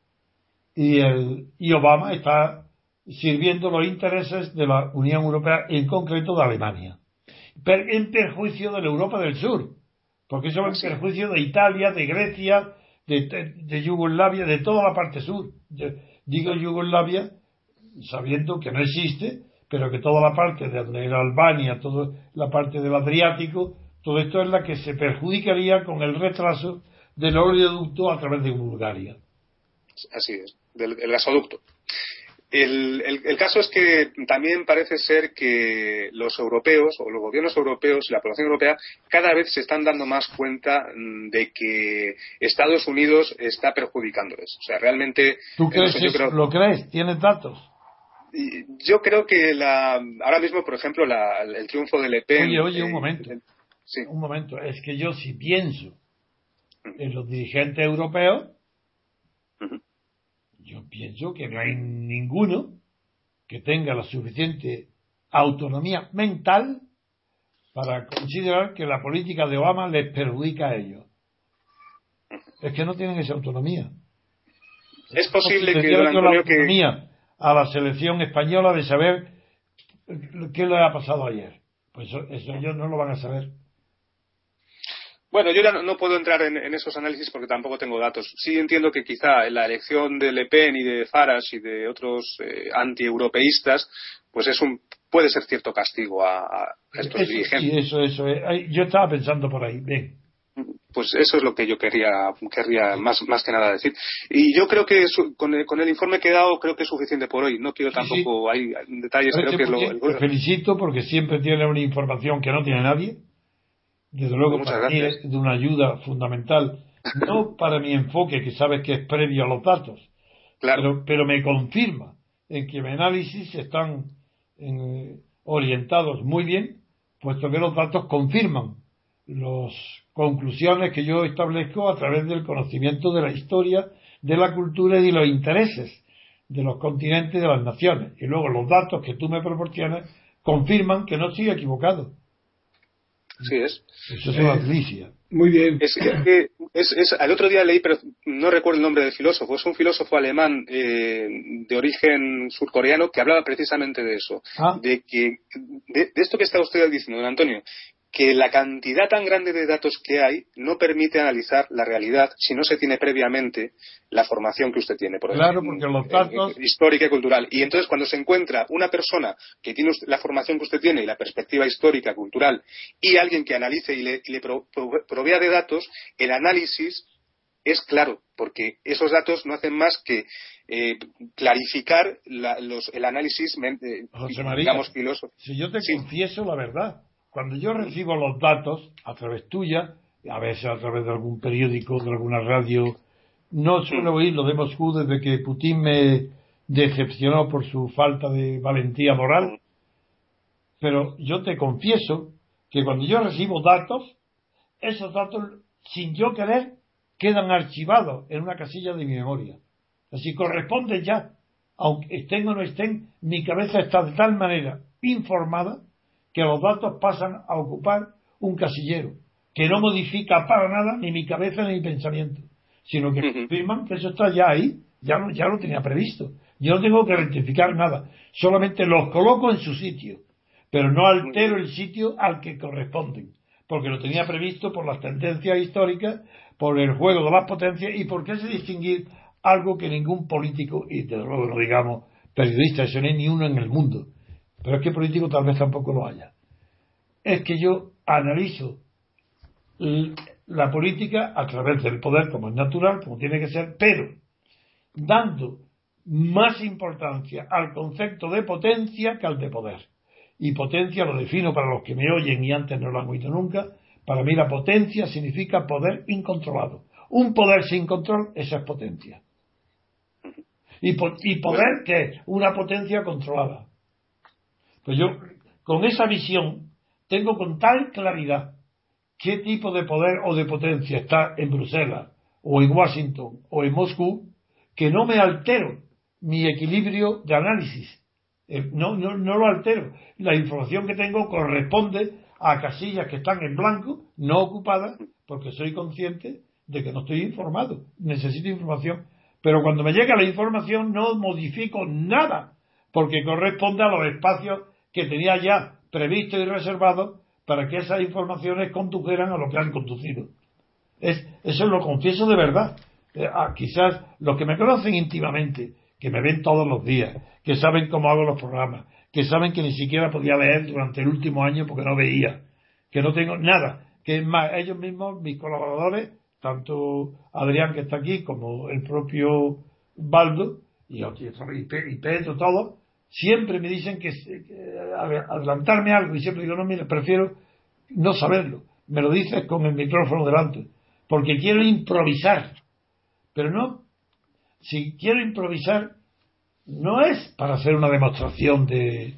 y Obama está sirviendo los intereses de la Unión Europea, en concreto de Alemania, en perjuicio de la Europa del Sur, porque eso es en perjuicio de Italia, de Grecia, de Yugoslavia, de toda la parte sur. Yo digo Yugoslavia sabiendo que no existe, pero que toda la parte de Albania, toda la parte del Adriático, todo esto es la que se perjudicaría con el retraso del oleoducto a través de Bulgaria. Así es, del gasoducto. El caso es que también parece ser que los europeos, o los gobiernos europeos y la población europea, cada vez se están dando más cuenta de que Estados Unidos está perjudicándoles. O sea, realmente... ¿Tú crees lo crees? ¿Tienes datos? Yo creo que ahora mismo, por ejemplo, el triunfo de Le Pen... Oye, un momento. Sí. Un momento. Es que yo si pienso en los dirigentes europeos, yo pienso que no hay ninguno que tenga la suficiente autonomía mental para considerar que la política de Obama les perjudica a ellos. Es que no tienen esa autonomía. Es posible que la autonomía a la selección española de saber qué le ha pasado ayer. Pues eso ellos no lo van a saber. Bueno, yo ya no puedo entrar en esos análisis porque tampoco tengo datos. Sí entiendo que quizá la elección de Le Pen y de Farage y de otros anti-europeístas, pues puede ser cierto castigo a estos dirigentes. Sí, eso. Yo estaba pensando por ahí. Bien. Pues eso es lo que yo querría más que nada decir. Y yo creo que con el informe que he dado creo que es suficiente por hoy. No quiero tampoco, hay detalles, creo que es lo... Te felicito porque siempre tiene una información que no tiene nadie. Desde luego, para mí es de una ayuda fundamental, no para mi enfoque, que sabes que es previo a los datos, claro, pero me confirma en que mi análisis están orientados muy bien, puesto que los datos confirman las conclusiones que yo establezco a través del conocimiento de la historia, de la cultura y de los intereses de los continentes y de las naciones. Y luego los datos que tú me proporcionas confirman que no estoy equivocado. Sí es. Eso es una delicia. Muy bien. El otro día leí, pero no recuerdo el nombre del filósofo, es un filósofo alemán de origen surcoreano que hablaba precisamente de eso, de esto que está usted diciendo, don Antonio, que la cantidad tan grande de datos que hay no permite analizar la realidad si no se tiene previamente la formación que usted tiene, por ejemplo, porque los datos histórica y cultural. Y entonces cuando se encuentra una persona que tiene la formación que usted tiene y la perspectiva histórica, cultural, y alguien que analice y le provea de datos, el análisis es claro, porque esos datos no hacen más que clarificar el análisis, José María, digamos, filosófico. Si yo te confieso la verdad, cuando yo recibo los datos a través tuya, a veces a través de algún periódico, de alguna radio, no suelo oír lo de Moscú desde que Putin me decepcionó por su falta de valentía moral, pero yo te confieso que cuando yo recibo datos, esos datos, sin yo querer, quedan archivados en una casilla de mi memoria. Así corresponde ya. aunque estén o no estén, mi cabeza está de tal manera informada que los datos pasan a ocupar un casillero que no modifica para nada ni mi cabeza ni mi pensamiento, sino que confirman que eso está ya ahí, ya lo tenía previsto. Yo no tengo que rectificar nada, solamente los coloco en su sitio, pero no altero el sitio al que corresponden, porque lo tenía previsto por las tendencias históricas, por el juego de las potencias y porque hace distinguir algo que ningún político, y desde luego no digamos periodista, eso no hay ni uno en el mundo, pero es que político tal vez tampoco lo haya. Es que yo analizo la política a través del poder, como es natural, como tiene que ser, pero dando más importancia al concepto de potencia que al de poder. Y potencia lo defino para los que me oyen y antes no lo han oído nunca. Para mí la potencia significa poder incontrolado. Un poder sin control, esa es potencia. Y poder, ¿qué es? Una potencia controlada. Pues yo, con esa visión, tengo con tal claridad qué tipo de poder o de potencia está en Bruselas, o en Washington, o en Moscú, que no me altero mi equilibrio de análisis. No lo altero. La información que tengo corresponde a casillas que están en blanco, no ocupadas, porque soy consciente de que no estoy informado. Necesito información. Pero cuando me llega la información no modifico nada, porque corresponde a los espacios que tenía ya previstos y reservados para que esas informaciones condujeran a lo que han conducido. Eso lo confieso de verdad. Quizás los que me conocen íntimamente, que me ven todos los días, que saben cómo hago los programas, que saben que ni siquiera podía leer durante el último año porque no veía, que no tengo nada, que es más, ellos mismos, mis colaboradores, tanto Adrián que está aquí como el propio Baldo y Pedro, todos, siempre me dicen que adelantarme algo y siempre digo, no, mira, prefiero no saberlo, me lo dices con el micrófono delante, porque quiero improvisar, pero no, si quiero improvisar no es para hacer una demostración de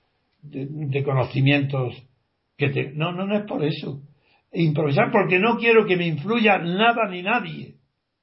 conocimientos no es por eso. Improvisar porque no quiero que me influya nada ni nadie,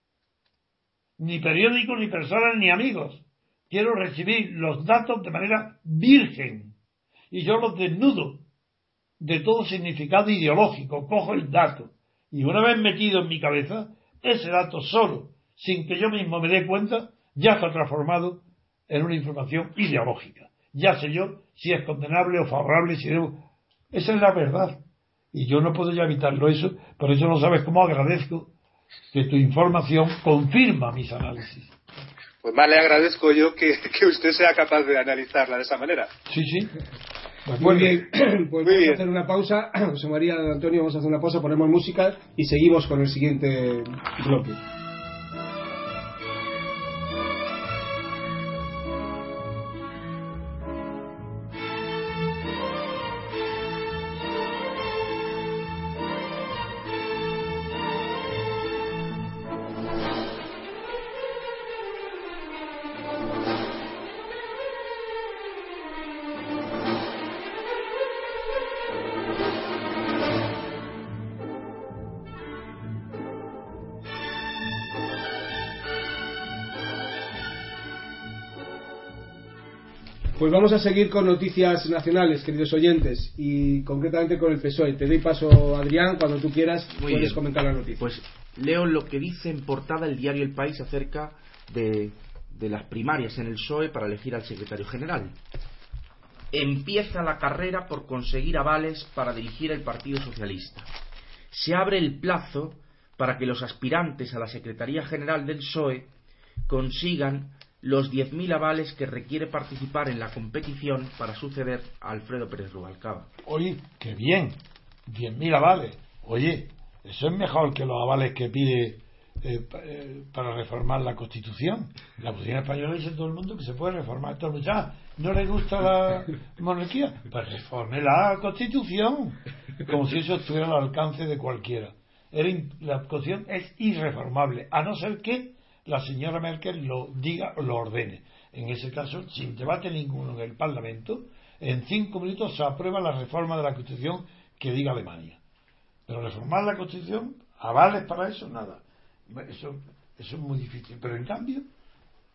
ni periódicos, ni personas, ni amigos. Quiero recibir los datos de manera virgen y yo los desnudo de todo significado ideológico. Cojo el dato y una vez metido en mi cabeza, ese dato solo, sin que yo mismo me dé cuenta, ya está transformado en una información ideológica. Ya sé yo si es condenable o favorable, si debo. Esa es la verdad. Y yo no puedo ya evitarlo eso, por eso no sabes cómo agradezco que tu información confirma mis análisis. Pues más le agradezco yo que usted sea capaz de analizarla de esa manera. Sí, sí. Muy bien, pues vamos a hacer una pausa. José María, Antonio, vamos a hacer una pausa, ponemos música y seguimos con el siguiente bloque. Pues vamos a seguir con noticias nacionales, queridos oyentes, y concretamente con el PSOE. Te doy paso, Adrián, cuando tú quieras. Muy puedes bien. Comentar la noticia. Pues leo lo que dice en portada el diario El País acerca de las primarias en el PSOE para elegir al secretario general. Empieza la carrera por conseguir avales para dirigir el Partido Socialista. Se abre el plazo para que los aspirantes a la Secretaría General del PSOE consigan los 10.000 avales que requiere participar en la competición para suceder a Alfredo Pérez Rubalcaba. Oye, qué bien, 10.000 avales. Oye, eso es mejor que los avales que pide para reformar la Constitución. La Constitución española dice todo el mundo que se puede reformar. Todo el mundo dice, ¿no le gusta la monarquía? Pues reforme la Constitución. Como si eso estuviera al alcance de cualquiera. La Constitución es irreformable, a no ser que la señora Merkel lo diga o lo ordene. En ese caso, sin debate ninguno en el Parlamento, en 5 minutos se aprueba la reforma de la Constitución que diga Alemania. Pero reformar la Constitución, avales para eso, nada. Eso es muy difícil. Pero en cambio,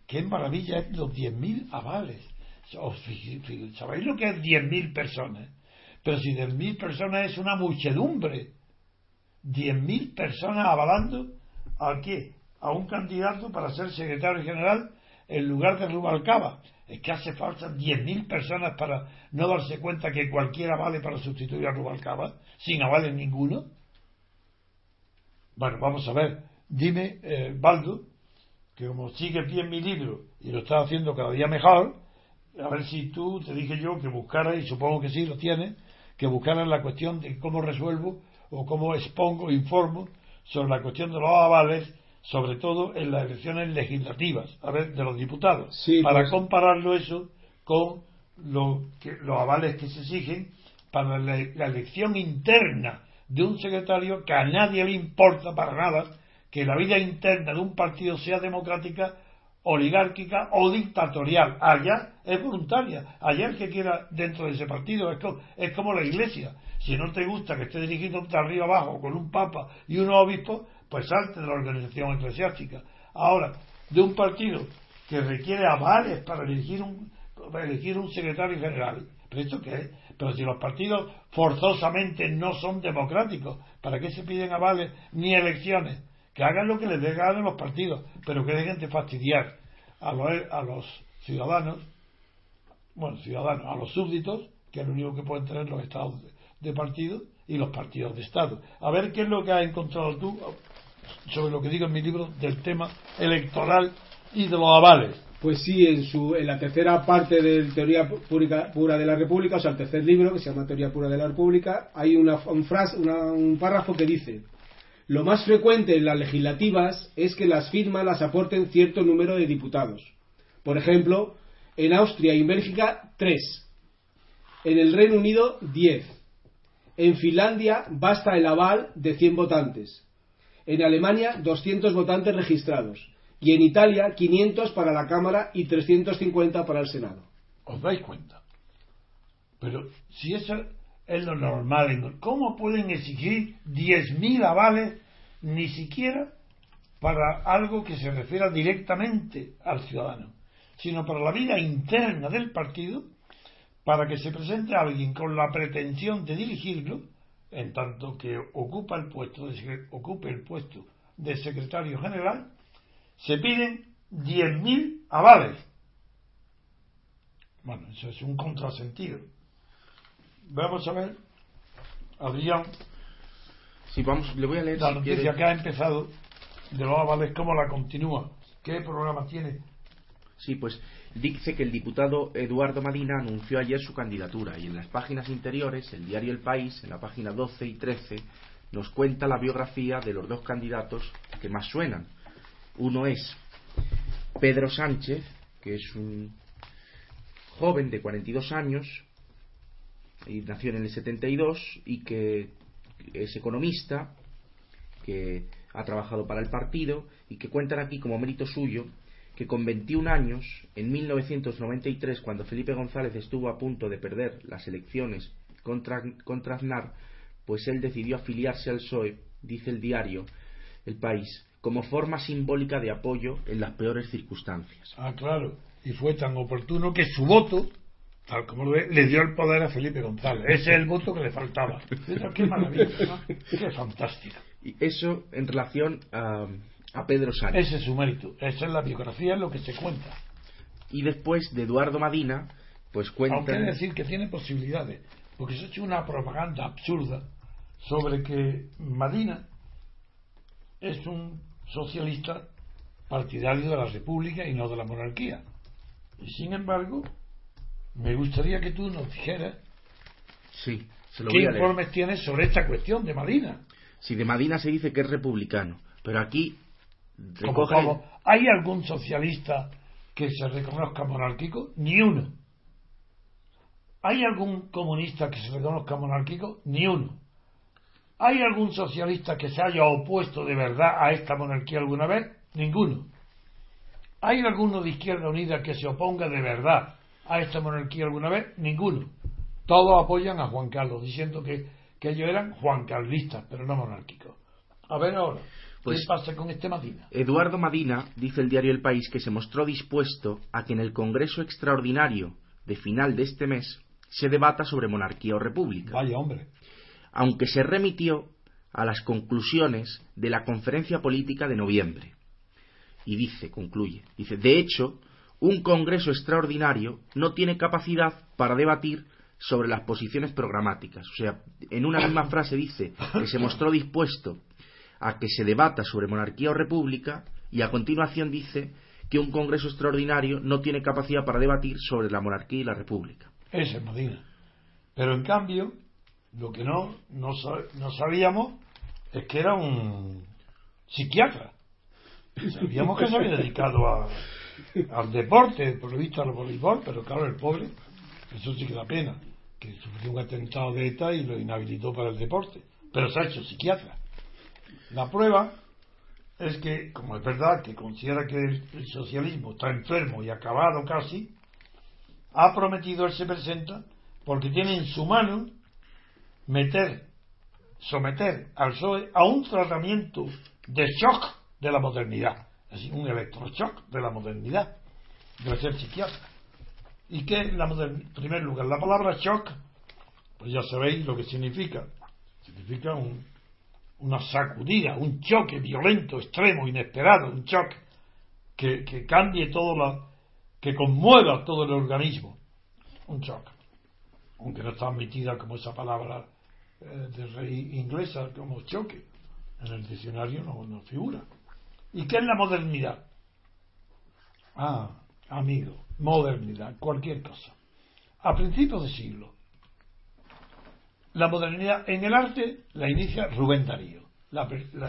qué maravilla es los 10.000 avales. ¿Sabéis lo que es 10.000 personas? Pero si 10.000 personas es una muchedumbre. 10.000 personas avalando ¿a qué? A un candidato para ser secretario general en lugar de Rubalcaba. Es que hace falta 10.000 personas para no darse cuenta que cualquiera vale para sustituir a Rubalcaba, sin avales ninguno. Bueno, vamos a ver. Dime, Baldo, que como sigues bien mi libro y lo estás haciendo cada día mejor, a ver si tú, te dije yo que buscaras, y supongo que sí lo tienes, que buscaras la cuestión de cómo resuelvo o cómo expongo, informo sobre la cuestión de los avales, sobre todo en las elecciones legislativas, a ver, de los diputados, sí, para pues, compararlo eso con los avales que se exigen para la elección interna de un secretario, que a nadie le importa para nada que la vida interna de un partido sea democrática, oligárquica o dictatorial. Allá es voluntaria, allá el que quiera dentro de ese partido. Es como la Iglesia. Si no te gusta que esté dirigido de arriba abajo con un papa y unos obispos, pues salte de la organización eclesiástica. Ahora, de un partido que requiere avales para elegir un secretario general, ¿pero esto qué es? Pero si los partidos forzosamente no son democráticos, ¿para qué se piden avales ni elecciones? Que hagan lo que les dé gana a los partidos, pero que dejen de fastidiar a los ciudadanos, a los súbditos, que es lo único que pueden tener los estados de partido y los partidos de Estado. A ver qué es lo que has encontrado tú sobre lo que digo en mi libro del tema electoral y de los avales. Pues sí, en la tercera parte de Teoría Pura de la República, o sea, el tercer libro, que se llama Teoría Pura de la República, hay un párrafo que dice: lo más frecuente en las legislativas es que las firmas las aporten cierto número de diputados. Por ejemplo, en Austria y en Bélgica, 3. En el Reino Unido, 10. En Finlandia basta el aval de 100 votantes. En Alemania, 200 votantes registrados. Y en Italia, 500 para la Cámara y 350 para el Senado. ¿Os dais cuenta? Pero si eso es lo normal, ¿cómo pueden exigir 10.000 avales ni siquiera para algo que se refiera directamente al ciudadano, sino para la vida interna del partido, para que se presente alguien con la pretensión de dirigirlo, en tanto que ocupe el puesto de secretario general? Se piden 10.000 avales. Bueno, eso es un contrasentido. Vamos a ver, Adrián. Sí, vamos, le voy a leer. La noticia que ha empezado de los avales, ¿cómo la continúa? ¿Qué programa tiene? Sí, pues dice que el diputado Eduardo Madina anunció ayer su candidatura, y en las páginas interiores, el diario El País, en la página 12 y 13, nos cuenta la biografía de los dos candidatos que más suenan. Uno es Pedro Sánchez, que es un joven de 42 años, y nació en el 72, y que es economista, que ha trabajado para el partido, y que cuentan aquí como mérito suyo que con 21 años, en 1993, cuando Felipe González estuvo a punto de perder las elecciones contra Aznar, pues él decidió afiliarse al PSOE, dice el diario El País, como forma simbólica de apoyo en las peores circunstancias. Ah, claro, y fue tan oportuno que su voto, tal como lo ve, le dio el poder a Felipe González. Ese es el voto que le faltaba. Pero qué maravilla, ¿no? Qué fantástico. Y eso en relación a Pedro Sánchez. Ese es su mérito, esa es la biografía, es lo que se cuenta. Y después de Eduardo Madina, pues cuenta... Aunque hay que decir que tiene posibilidades, porque se ha hecho una propaganda absurda sobre que Madina es un socialista partidario de la República y no de la monarquía. Y sin embargo, me gustaría que tú nos dijeras sí, se lo qué voy a leer. Informes tienes sobre esta cuestión de Madina. Si de Madina se dice que es republicano, pero aquí recoge... ¿Hay algún socialista que se reconozca monárquico? Ni uno. ¿Hay algún comunista que se reconozca monárquico? Ni uno. ¿Hay algún socialista que se haya opuesto de verdad a esta monarquía alguna vez? Ninguno. ¿Hay alguno de Izquierda Unida que se oponga de verdad a esta monarquía alguna vez? Ninguno. Todos apoyan a Juan Carlos, diciendo que ellos eran juancarlistas, pero no monárquicos. A ver ahora. Pues, ¿qué pasa con este Madina? Eduardo Madina, dice el diario El País, que se mostró dispuesto a que en el Congreso Extraordinario de final de este mes se debata sobre monarquía o república. Vaya hombre. Aunque se remitió a las conclusiones de la conferencia política de noviembre. Y concluye, de hecho, un Congreso extraordinario no tiene capacidad para debatir sobre las posiciones programáticas. O sea, en una misma frase dice que se mostró dispuesto a que se debata sobre monarquía o república, y a continuación dice que un Congreso extraordinario no tiene capacidad para debatir sobre la monarquía y la república. Ese es Medina. Pero en cambio, lo que no sabíamos es que era un psiquiatra. Sabíamos que se había dedicado al deporte, por lo visto al voleibol, pero claro, el pobre, eso sí que da pena, que sufrió un atentado de ETA y lo inhabilitó para el deporte, pero se ha hecho psiquiatra. La prueba es que, como es verdad que considera que el socialismo está enfermo y acabado casi, ha prometido, él se presenta, porque tiene en su mano someter al PSOE a un tratamiento de shock de la modernidad, así un electroshock de la modernidad, de ser psiquiatra. ¿Y qué es en primer lugar? La palabra shock, pues ya sabéis lo que significa. Significa una sacudida, un choque violento, extremo, inesperado, un shock que cambie que conmueva todo el organismo. Un shock. Aunque no está admitida como esa palabra de rey inglesa como choque. En el diccionario no figura. ¿Y qué es la modernidad? Amigo, modernidad, cualquier cosa. A principios de siglo, la modernidad en el arte la inicia Rubén Darío. La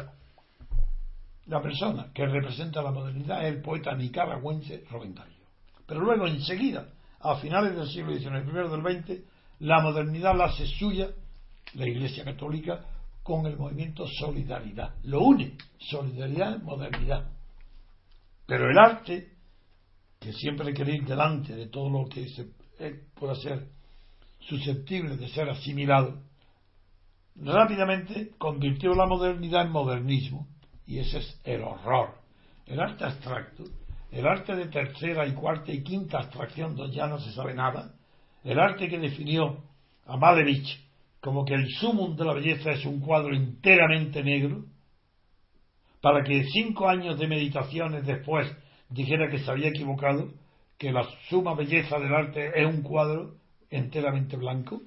persona que representa la modernidad es el poeta nicaragüense Rubén Darío. Pero luego, enseguida, a finales del siglo XIX, primero del XX, la modernidad la hace suya la Iglesia Católica con el movimiento Solidaridad. Lo une, solidaridad, modernidad. Pero el arte, que siempre quiere ir delante de todo lo que pueda ser susceptible de ser asimilado, rápidamente convirtió la modernidad en modernismo, y ese es el horror. El arte abstracto, el arte de tercera y cuarta y quinta abstracción, donde ya no se sabe nada, el arte que definió a Malevich como que el sumum de la belleza es un cuadro enteramente negro, para que 5 años de meditaciones después dijera que se había equivocado, que la suma belleza del arte es un cuadro enteramente blanco.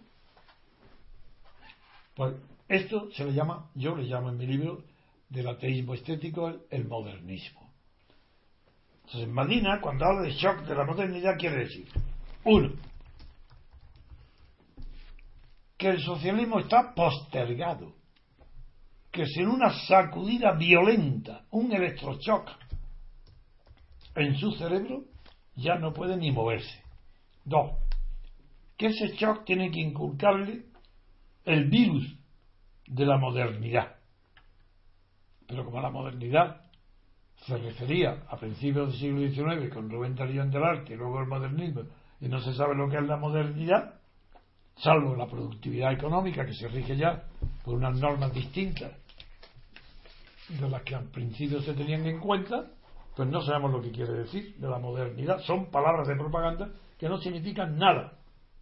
Pues esto yo le llamo en mi libro del ateísmo estético el modernismo. Entonces Madina, cuando habla de shock de la modernidad, quiere decir, uno, que el socialismo está postergado, que sin una sacudida violenta, un electroshock en su cerebro, ya no puede ni moverse. 2, que ese shock tiene que inculcarle el virus de la modernidad. Pero como la modernidad se refería a principios del siglo XIX con Rubén Darío del arte y luego el modernismo, y no se sabe lo que es la modernidad, salvo la productividad económica que se rige ya por unas normas distintas de las que al principio se tenían en cuenta, pues no sabemos lo que quiere decir de la modernidad. Son palabras de propaganda que no significan nada.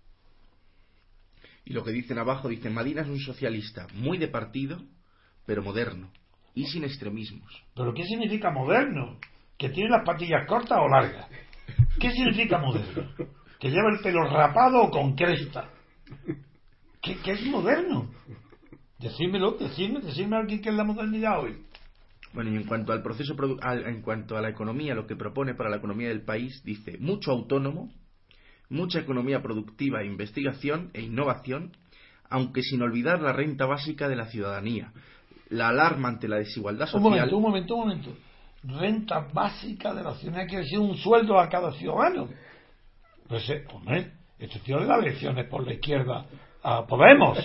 Y lo que dicen abajo, dicen: Madina es un socialista muy de partido, pero moderno y sin extremismos. ¿Pero qué significa moderno? ¿Que tiene las patillas cortas o largas? ¿Qué significa moderno? ¿Que lleva el pelo rapado o con cresta? ¿Qué es moderno? Decídmelo, decídme a alguien que es la modernidad hoy. Bueno, y en cuanto al proceso, en cuanto a la economía, lo que propone para la economía del país, dice: mucho autónomo, mucha economía productiva, investigación e innovación, aunque sin olvidar la renta básica de la ciudadanía, la alarma ante la desigualdad social. Un momento. Renta básica de la ciudadanía quiere decir un sueldo a cada ciudadano. Pues, hombre, este tío le da lecciones por la izquierda a Podemos.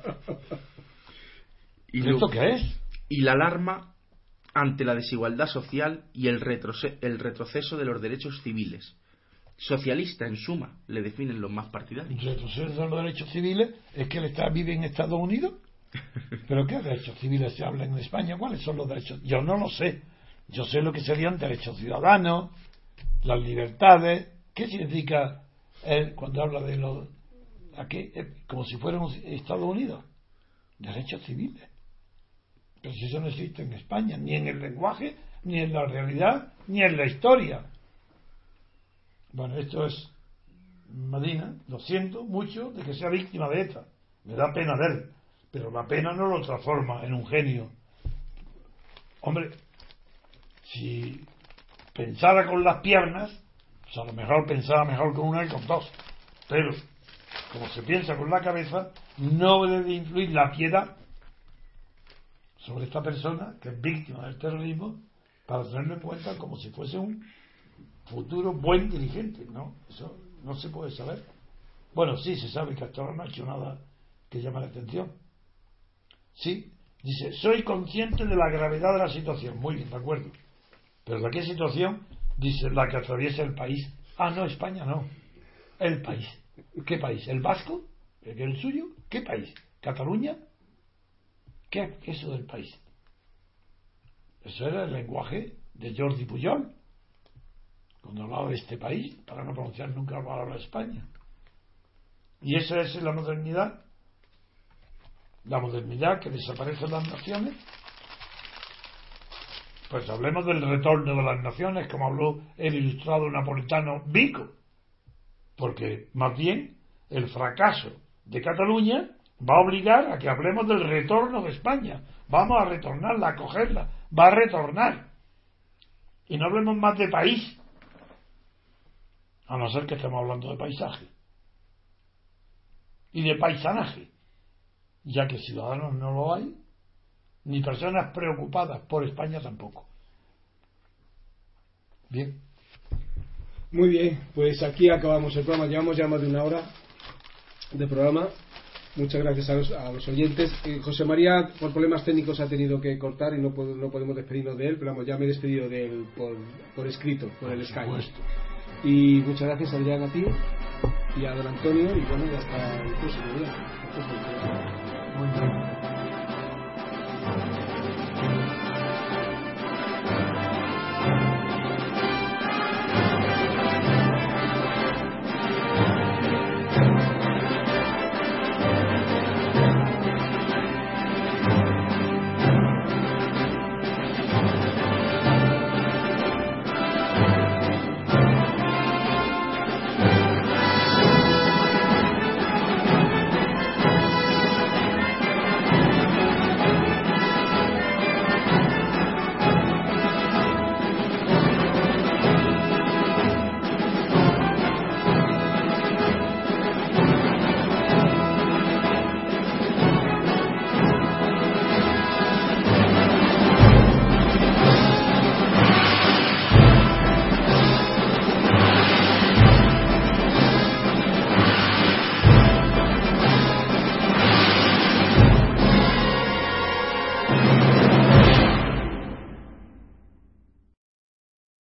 ¿Y esto qué es? Y la alarma ante la desigualdad social y el retroceso de los derechos civiles. Socialista, en suma, le definen los más partidarios. El retroceso de los derechos civiles es que él vive en Estados Unidos. ¿Pero qué derechos civiles se hablan en España? ¿Cuáles son los derechos? Yo no lo sé. Yo sé lo que serían derechos ciudadanos, las libertades. ¿Qué significa él cuando habla de los... aquí, como si fuéramos Estados Unidos? Derechos civiles. Pero si eso no existe en España, ni en el lenguaje, ni en la realidad, ni en la historia. Bueno, esto es Medina. Lo siento mucho de que sea víctima de ETA. Me da pena de él. Pero la pena no lo transforma en un genio. Hombre, si pensara con las piernas, pues a lo mejor pensaba mejor con una que con dos. Pero, como se piensa con la cabeza, no debe influir la piedad sobre esta persona que es víctima del terrorismo para tenerlo en cuenta como si fuese un futuro buen dirigente. No, eso no se puede saber. Bueno, sí se sabe que hasta ahora no ha hecho nada que llame la atención. Sí, dice, soy consciente de la gravedad de la situación. Muy bien, de acuerdo. Pero ¿de qué situación? Dice, la que atraviesa el país. Ah, no, España no. El país. ¿Qué país? ¿El vasco? ¿El suyo? ¿Qué país? ¿Cataluña? ¿Qué es eso del país? Eso era el lenguaje de Jordi Pujol cuando hablaba de este país, para no pronunciar nunca la palabra España. Y esa es la modernidad. La modernidad que desaparecen las naciones. Pues hablemos del retorno de las naciones, como habló el ilustrado napolitano Vico, porque más bien el fracaso de Cataluña va a obligar a que hablemos del retorno de España. Vamos a retornarla, a acogerla, va a retornar. Y no hablemos más de país, a no ser que estemos hablando de paisaje y de paisanaje, ya que ciudadanos no lo hay, ni personas preocupadas por España tampoco. Bien. Muy bien, pues aquí acabamos el programa. Llevamos ya más de una hora de programa. Muchas gracias a los oyentes. José María, por problemas técnicos, ha tenido que cortar y no podemos despedirnos de él, pero vamos, ya me he despedido de él por escrito, por el Skype. Y muchas gracias, Adrián, a ti y a don Antonio, y bueno, y hasta el próximo día. Muy bien.